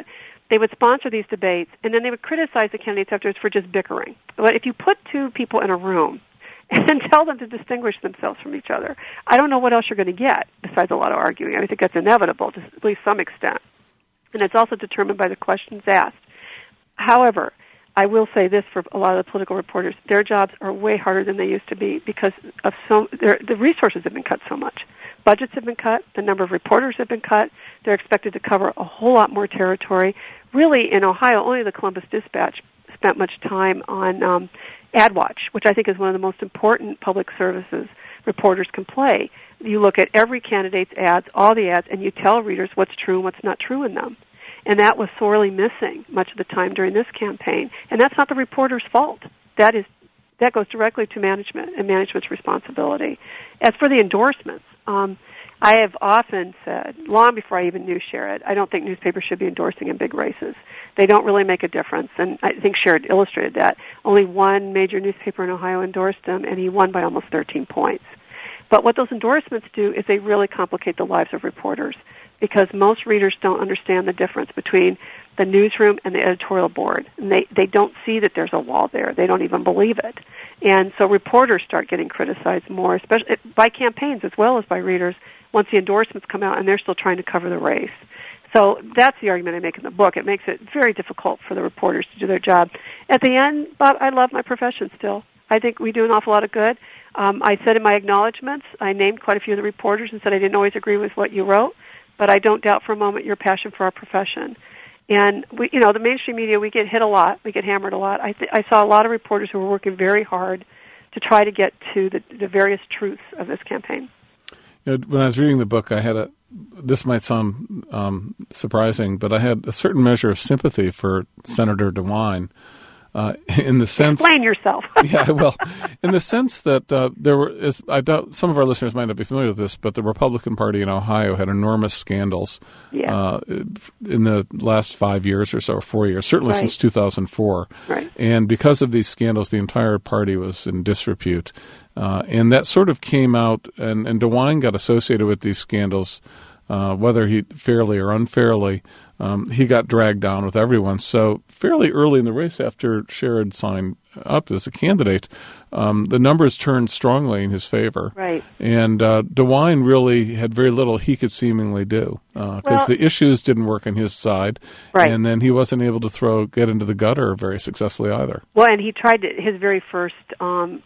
Speaker 4: they would sponsor these debates, and then they would criticize the candidates afterwards for just bickering. But if you put two people in a room and tell them to distinguish themselves from each other, I don't know what else you're going to get besides a lot of arguing. I think that's inevitable to at least some extent. And it's also determined by the questions asked. However, I will say this for a lot of the political reporters, their jobs are way harder than they used to be because of so the resources have been cut so much. Budgets have been cut, the number of reporters have been cut, they're expected to cover a whole lot more territory. Really, in Ohio, only the Columbus Dispatch spent much time on um, AdWatch, which I think is one of the most important public services reporters can play. You look at every candidate's ads, all the ads, and you tell readers what's true and what's not true in them. And that was sorely missing much of the time during this campaign. And that's not the reporter's fault. That is that goes directly to management and management's responsibility. As for the endorsements, um, I have often said, long before I even knew Sherrod, I don't think newspapers should be endorsing in big races. They don't really make a difference, and I think Sherrod illustrated that. Only one major newspaper in Ohio endorsed him, and he won by almost thirteen points. But what those endorsements do is they really complicate the lives of reporters, because most readers don't understand the difference between the newsroom and the editorial board. And they, they don't see that there's a wall there. They don't even believe it. And so reporters start getting criticized more, especially by campaigns as well as by readers, once the endorsements come out and they're still trying to cover the race. So that's the argument I make in the book. It makes it very difficult for the reporters to do their job. At the end, Bob, I love my profession still. I think we do an awful lot of good. Um, I said in my acknowledgments, I named quite a few of the reporters and said I didn't always agree with what you wrote, but I don't doubt for a moment your passion for our profession. And, we, you know, the mainstream media, we get hit a lot. We get hammered a lot. I, th- I saw a lot of reporters who were working very hard to try to get to the, the various truths of this campaign.
Speaker 1: You know, when I was reading the book, I had a, this might sound um, surprising, but I had a certain measure of sympathy for Senator DeWine. Uh, in the sense,
Speaker 4: explain yourself.
Speaker 1: yeah, well, in the sense that uh, there were, is, I doubt some of our listeners might not be familiar with this, but the Republican Party in Ohio had enormous scandals
Speaker 4: yeah.
Speaker 1: uh, in the last five years or so, or four years, certainly
Speaker 4: right.
Speaker 1: since two thousand four.
Speaker 4: Right.
Speaker 1: And because of these scandals, the entire party was in disrepute. Uh, and that sort of came out, and, and DeWine got associated with these scandals, uh, whether he fairly or unfairly. Um, he got dragged down with everyone. So fairly early in the race, after Sherrod signed up as a candidate, um, the numbers turned strongly in his favor.
Speaker 4: Right.
Speaker 1: And uh, DeWine really had very little he could seemingly do because uh,
Speaker 4: well,
Speaker 1: the issues didn't work on his side.
Speaker 4: Right.
Speaker 1: And then he wasn't able to throw get into the gutter very successfully either.
Speaker 4: Well, and he tried to, his very first um,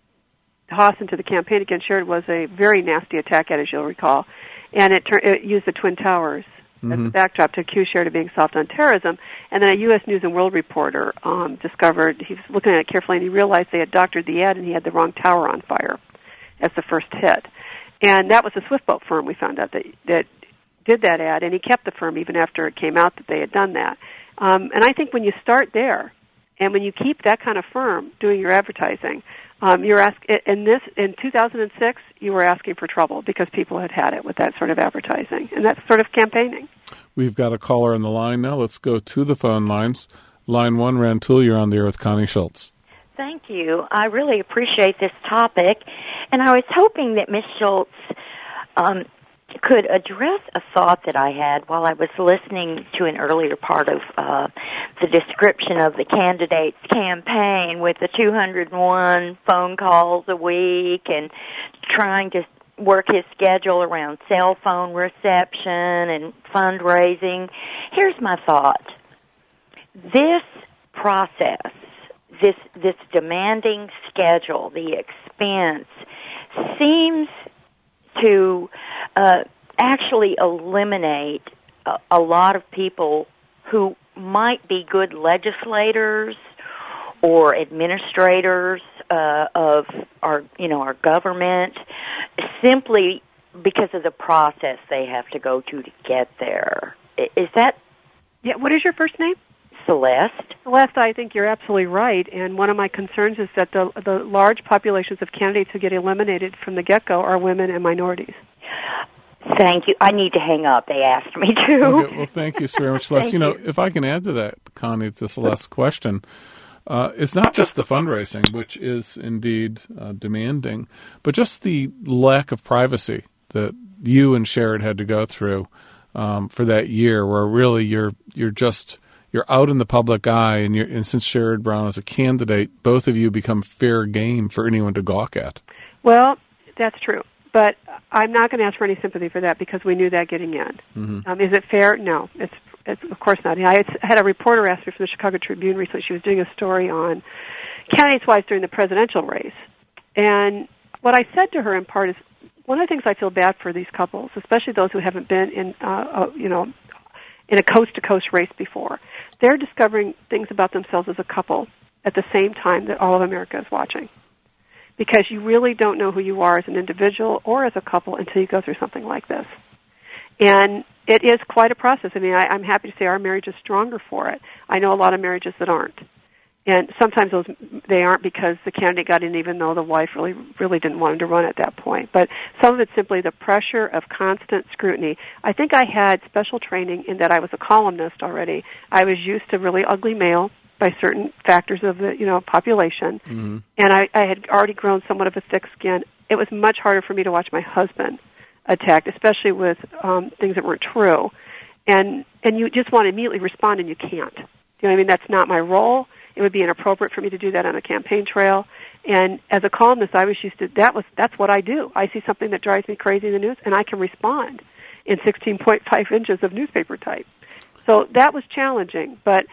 Speaker 4: toss into the campaign against Sherrod was a very nasty attack, as you'll recall. And it, tur- it used the Twin Towers as
Speaker 1: Mm-hmm.
Speaker 4: a backdrop to accuse Sherrod of being soft on terrorism. And then a U S News and World reporter um, discovered, he was looking at it carefully, and he realized they had doctored the ad and he had the wrong tower on fire as the first hit. And that was a Swiftboat firm, we found out, that, that did that ad, and he kept the firm even after it came out that they had done that. Um, and I think when you start there, and when you keep that kind of firm doing your advertising, um, you're ask in this in two thousand six, you were asking for trouble because people had had it with that sort of advertising and that sort of campaigning.
Speaker 1: We've got a caller on the line now. Let's go to the phone lines. Line one, Rantoul, you're on the air with Connie Schultz.
Speaker 5: Thank you. I really appreciate this topic, and I was hoping that Miz Schultz um, could address a thought that I had while I was listening to an earlier part of uh, the description of the candidate's campaign with the two hundred one phone calls a week and trying to work his schedule around cell phone reception and fundraising. Here's my thought. This process, this this demanding schedule, the expense, seems to uh, actually eliminate a, a lot of people who might be good legislators or administrators uh, of our, you know, our government, simply because of the process they have to go to to get there. Is that?
Speaker 4: Yeah. What is your first name?
Speaker 5: Celeste.
Speaker 4: Celeste, I think you're absolutely right, and one of my concerns is that the the large populations of candidates who get eliminated from the get-go are women and minorities.
Speaker 5: Thank you. I need to hang up. They asked me to.
Speaker 1: Okay, well, thank you so very much, Celeste. you know,
Speaker 5: you.
Speaker 1: if I can add to that, Connie, to Celeste's question, uh, it's not just the fundraising, which is indeed uh, demanding, but just the lack of privacy that you and Sherrod had to go through um, for that year, where really you're you're just you're out in the public eye, and, you're, and since Sherrod Brown is a candidate, both of you become fair game for anyone to gawk at.
Speaker 4: Well, that's true. But I'm not going to ask for any sympathy for that because we knew that getting in. Mm-hmm. Um, is it fair? No, it's, it's of course not. I had a reporter ask me from the Chicago Tribune recently. She was doing a story on candidates' wives during the presidential race. And what I said to her in part is, one of the things I feel bad for these couples, especially those who haven't been in, uh, uh, you know, in a coast-to-coast race before, they're discovering things about themselves as a couple at the same time that all of America is watching. Because you really don't know who you are as an individual or as a couple until you go through something like this. And it is quite a process. I mean, I, I'm happy to say our marriage is stronger for it. I know a lot of marriages that aren't. And sometimes those they aren't because the candidate got in even though the wife really really didn't want him to run at that point. But some of it's simply the pressure of constant scrutiny. I think I had special training in that I was a columnist already. I was used to really ugly mail by certain factors of the you know population, mm-hmm. and I, I had already grown somewhat of a thick skin. It was much harder for me to watch my husband attacked, especially with um, things that weren't true. And and you just want to immediately respond, and you can't. You know what I mean? That's not my role. It would be inappropriate for me to do that on a campaign trail. And as a columnist, I was used to that was that's what I do. I see something that drives me crazy in the news, and I can respond in sixteen point five inches of newspaper type. So that was challenging. But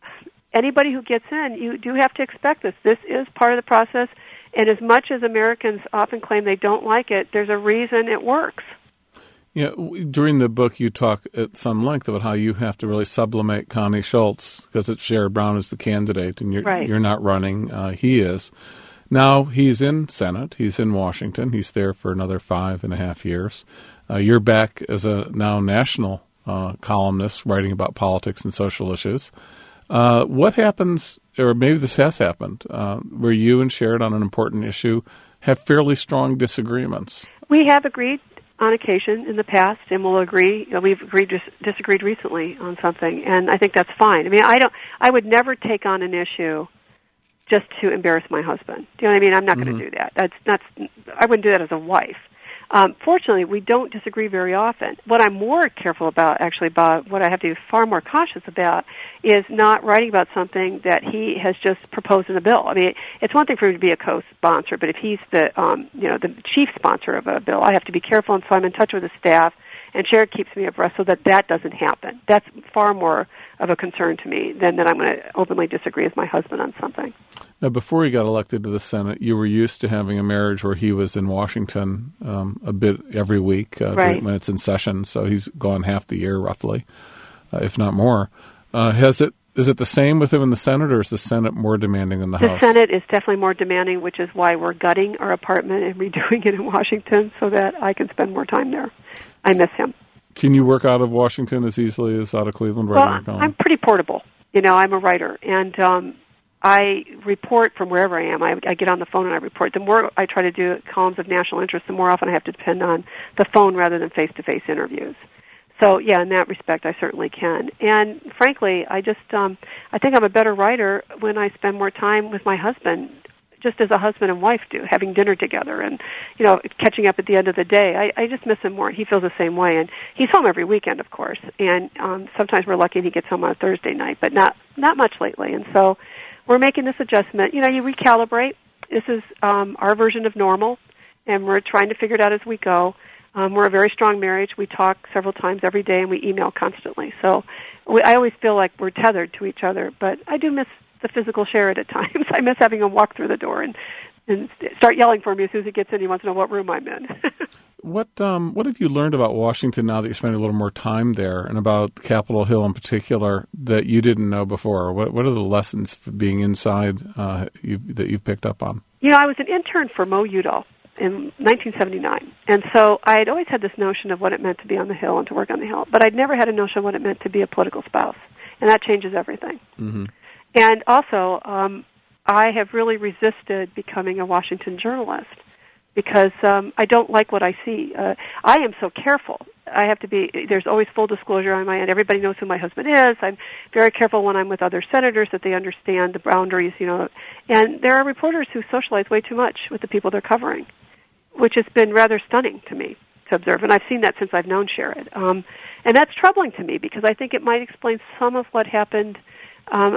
Speaker 4: anybody who gets in, you do have to expect this. This is part of the process. And as much as Americans often claim they don't like it, there's a reason it works.
Speaker 1: Yeah, during the book, you talk at some length about how you have to really sublimate Connie Schultz because it's Sherrod Brown is the candidate, and you're
Speaker 4: right.
Speaker 1: you're not running. Uh, he is. Now he's in Senate. He's in Washington. He's there for another five and a half years. Uh, you're back as a now national uh, columnist writing about politics and social issues. Uh, what happens, or maybe this has happened, uh, where you and Sherrod on an important issue have fairly strong disagreements?
Speaker 4: We have agreed on occasion in the past, and we'll agree. You know, we've agreed dis- disagreed recently on something, and I think that's fine. I mean, I don't. I would never take on an issue just to embarrass my husband. Do you know what I mean? I'm not mm-hmm. going to do that. That's that's. I wouldn't do that as a wife. Um, fortunately, we don't disagree very often. What I'm more careful about, actually, Bob, what I have to be far more cautious about, is not writing about something that he has just proposed in a bill. I mean, it's one thing for him to be a co-sponsor, but if he's the, um, you know, the chief sponsor of a bill, I have to be careful, and so I'm in touch with the staff, and Sherrod keeps me abreast so that that doesn't happen. That's far more of a concern to me than that I'm going to openly disagree with my husband on something.
Speaker 1: Now, before he got elected to the Senate, you were used to having a marriage where he was in Washington um, a bit every week uh,
Speaker 4: right.
Speaker 1: when it's in session, so he's gone half the year roughly, uh, if not more. Uh, has it is it the same with him in the Senate, or is the Senate more demanding than the,
Speaker 4: the
Speaker 1: House?
Speaker 4: The Senate is definitely more demanding, which is why we're gutting our apartment and redoing it in Washington so that I can spend more time there. I miss him.
Speaker 1: Can you work out of Washington as easily as out of Cleveland?
Speaker 4: Well,
Speaker 1: writing
Speaker 4: I'm pretty portable. You know, I'm a writer, and um, I report from wherever I am. I, I get on the phone and I report. The more I try to do columns of national interest, the more often I have to depend on the phone rather than face-to-face interviews. So, yeah, in that respect, I certainly can. And frankly, I just, um, I think I'm a better writer when I spend more time with my husband, just as a husband and wife do, having dinner together and, you know, catching up at the end of the day. I, I just miss him more. He feels the same way. And he's home every weekend, of course. And um, sometimes we're lucky and he gets home on a Thursday night, but not, not much lately. And so we're making this adjustment. You know, you recalibrate. This is um, our version of normal, and we're trying to figure it out as we go. Um, we're a very strong marriage. We talk several times every day, and we email constantly. So we, I always feel like we're tethered to each other, but I do miss the physical Sherrod at times. I miss having him walk through the door and, and start yelling for me as soon as he gets in. He wants to know what room I'm in.
Speaker 1: What um, what have you learned about Washington now that you're spending a little more time there, and about Capitol Hill in particular, that you didn't know before? What what are the lessons for being inside uh, you've, that you've picked up on?
Speaker 4: You know, I was an intern for Mo Udall in nineteen seventy-nine, and so I had always had this notion of what it meant to be on the Hill and to work on the Hill, but I'd never had a notion of what it meant to be a political spouse, and that changes everything. Mm-hmm. And also, um, I have really resisted becoming a Washington journalist because um, I don't like what I see. Uh, I am so careful. I have to be, there's always full disclosure on my end. Everybody knows who my husband is. I'm very careful when I'm with other senators that they understand the boundaries, you know. And there are reporters who socialize way too much with the people they're covering, which has been rather stunning to me to observe. And I've seen that since I've known Sherrod. Um, and that's troubling to me because I think it might explain some of what happened um,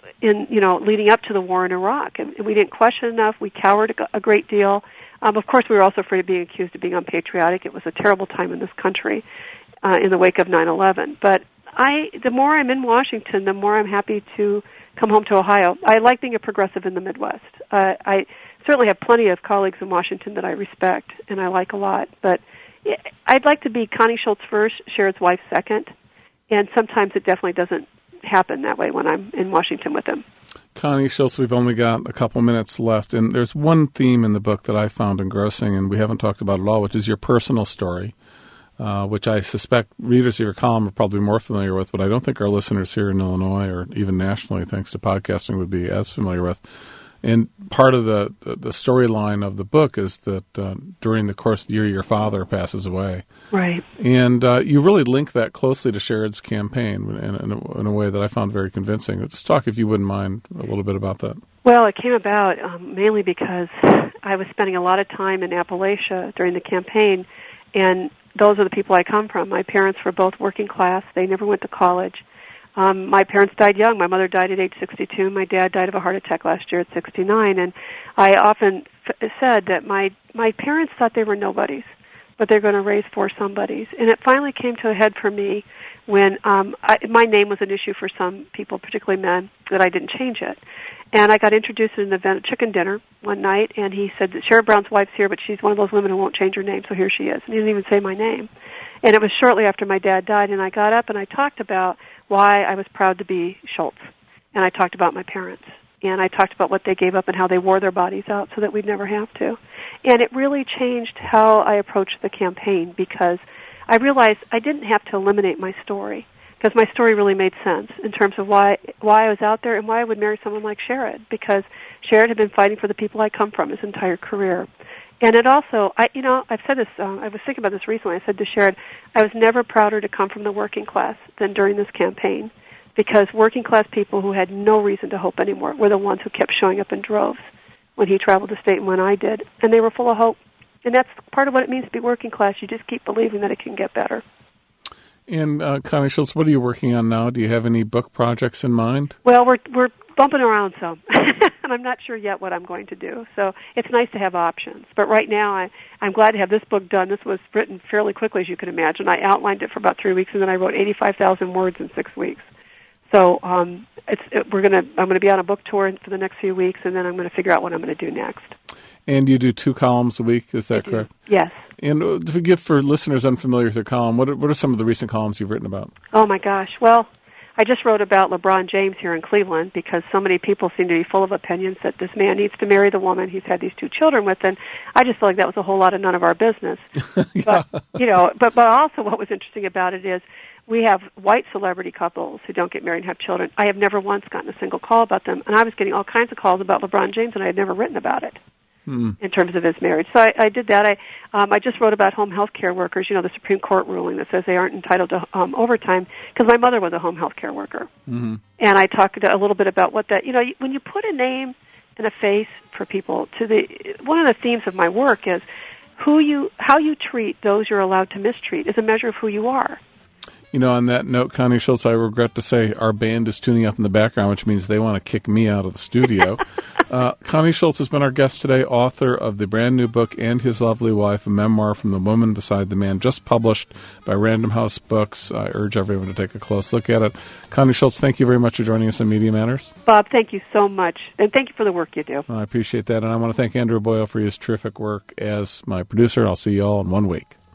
Speaker 4: in you know leading up to the war in Iraq, and we didn't question enough. We cowered a, a great deal. Um, of course, we were also afraid of being accused of being unpatriotic. It was a terrible time in this country uh, in the wake of nine eleven. But I, the more I'm in Washington, the more I'm happy to come home to Ohio. I like being a progressive in the Midwest. Uh, I certainly have plenty of colleagues in Washington that I respect and I like a lot, but I'd like to be Connie Schultz first, Sherrod's wife second, and sometimes it definitely doesn't happen that way when I'm in Washington with them.
Speaker 1: Connie Schultz, we've only got a couple minutes left, and there's one theme in the book that I found engrossing, and we haven't talked about at all, which is your personal story. Uh, which I suspect readers of your column are probably more familiar with, but I don't think our listeners here in Illinois or even nationally, thanks to podcasting, would be as familiar with. And part of the, the, the storyline of the book is that uh, during the course of the year, your father passes away.
Speaker 4: Right.
Speaker 1: And uh, you really link that closely to Sherrod's campaign in, in, a, in a way that I found very convincing. Let's talk, if you wouldn't mind, a little bit about that.
Speaker 4: Well, it came about um, mainly because I was spending a lot of time in Appalachia during the campaign, and those are the people I come from. My parents were both working class. They never went to college. Um, my parents died young. My mother died at age sixty-two. My dad died of a heart attack last year at sixty-nine. And I often f- said that my, my parents thought they were nobodies, but they're going to raise four somebodies. And it finally came to a head for me when um, I, my name was an issue for some people, particularly men, that I didn't change it. And I got introduced at an event, a chicken dinner, one night, and he said that Sherrod Brown's wife's here, but she's one of those women who won't change her name, so here she is. And he didn't even say my name. And it was shortly after my dad died, and I got up and I talked about why I was proud to be Schultz. And I talked about my parents. And I talked about what they gave up and how they wore their bodies out so that we'd never have to. And it really changed how I approached the campaign, because I realized I didn't have to eliminate my story, because my story really made sense in terms of why why I was out there and why I would marry someone like Sherrod, because Sherrod had been fighting for the people I come from his entire career. And it also, I you know, I've said this, um, I was thinking about this recently. I said to Sherrod, I was never prouder to come from the working class than during this campaign, because working class people who had no reason to hope anymore were the ones who kept showing up in droves when he traveled the state and when I did. And they were full of hope. And that's part of what it means to be working class. You just keep believing that it can get better.
Speaker 1: And uh, Connie Schultz, what are you working on now? Do you have any book projects in mind?
Speaker 4: Well, we're we're bumping around some, and I'm not sure yet what I'm going to do. So it's nice to have options. But right now, I, I'm glad to have this book done. This was written fairly quickly, as you can imagine. I outlined it for about three weeks, and then I wrote eighty-five thousand words in six weeks. So um, it's it, we're gonna I'm gonna be on a book tour for the next few weeks, and then I'm going to figure out what I'm going to do next.
Speaker 1: And you do two columns a week, is that correct?
Speaker 4: Yes.
Speaker 1: And to give for listeners unfamiliar with your column, what are, what are some of the recent columns you've written about?
Speaker 4: Oh, my gosh. Well, I just wrote about LeBron James here in Cleveland, because so many people seem to be full of opinions that this man needs to marry the woman he's had these two children with, and I just feel like that was a whole lot of none of our business.
Speaker 1: Yeah.
Speaker 4: But, you know, but, but also what was interesting about it is we have white celebrity couples who don't get married and have children. I have never once gotten a single call about them, and I was getting all kinds of calls about LeBron James, and I had never written about it. In terms of his marriage. So I, I did that. I um, I just wrote about home health care workers, you know, the Supreme Court ruling that says they aren't entitled to um, overtime, because my mother was a home health care worker. Mm-hmm. And I talked a little bit about what that, you know, when you put a name and a face for people, to the one of the themes of my work is who you, how you treat those you're allowed to mistreat is a measure of who you are.
Speaker 1: You know, on that note, Connie Schultz, I regret to say our band is tuning up in the background, which means they want to kick me out of the studio. uh, Connie Schultz has been our guest today, author of the brand new book, And His Lovely Wife, a memoir from the woman beside the man, just published by Random House Books. I urge everyone to take a close look at it. Connie Schultz, thank you very much for joining us on Media Matters.
Speaker 4: Bob, thank you so much. And thank you for the work you do.
Speaker 1: I appreciate that. And I want to thank Andrew Boyle for his terrific work as my producer. I'll see you all in one week.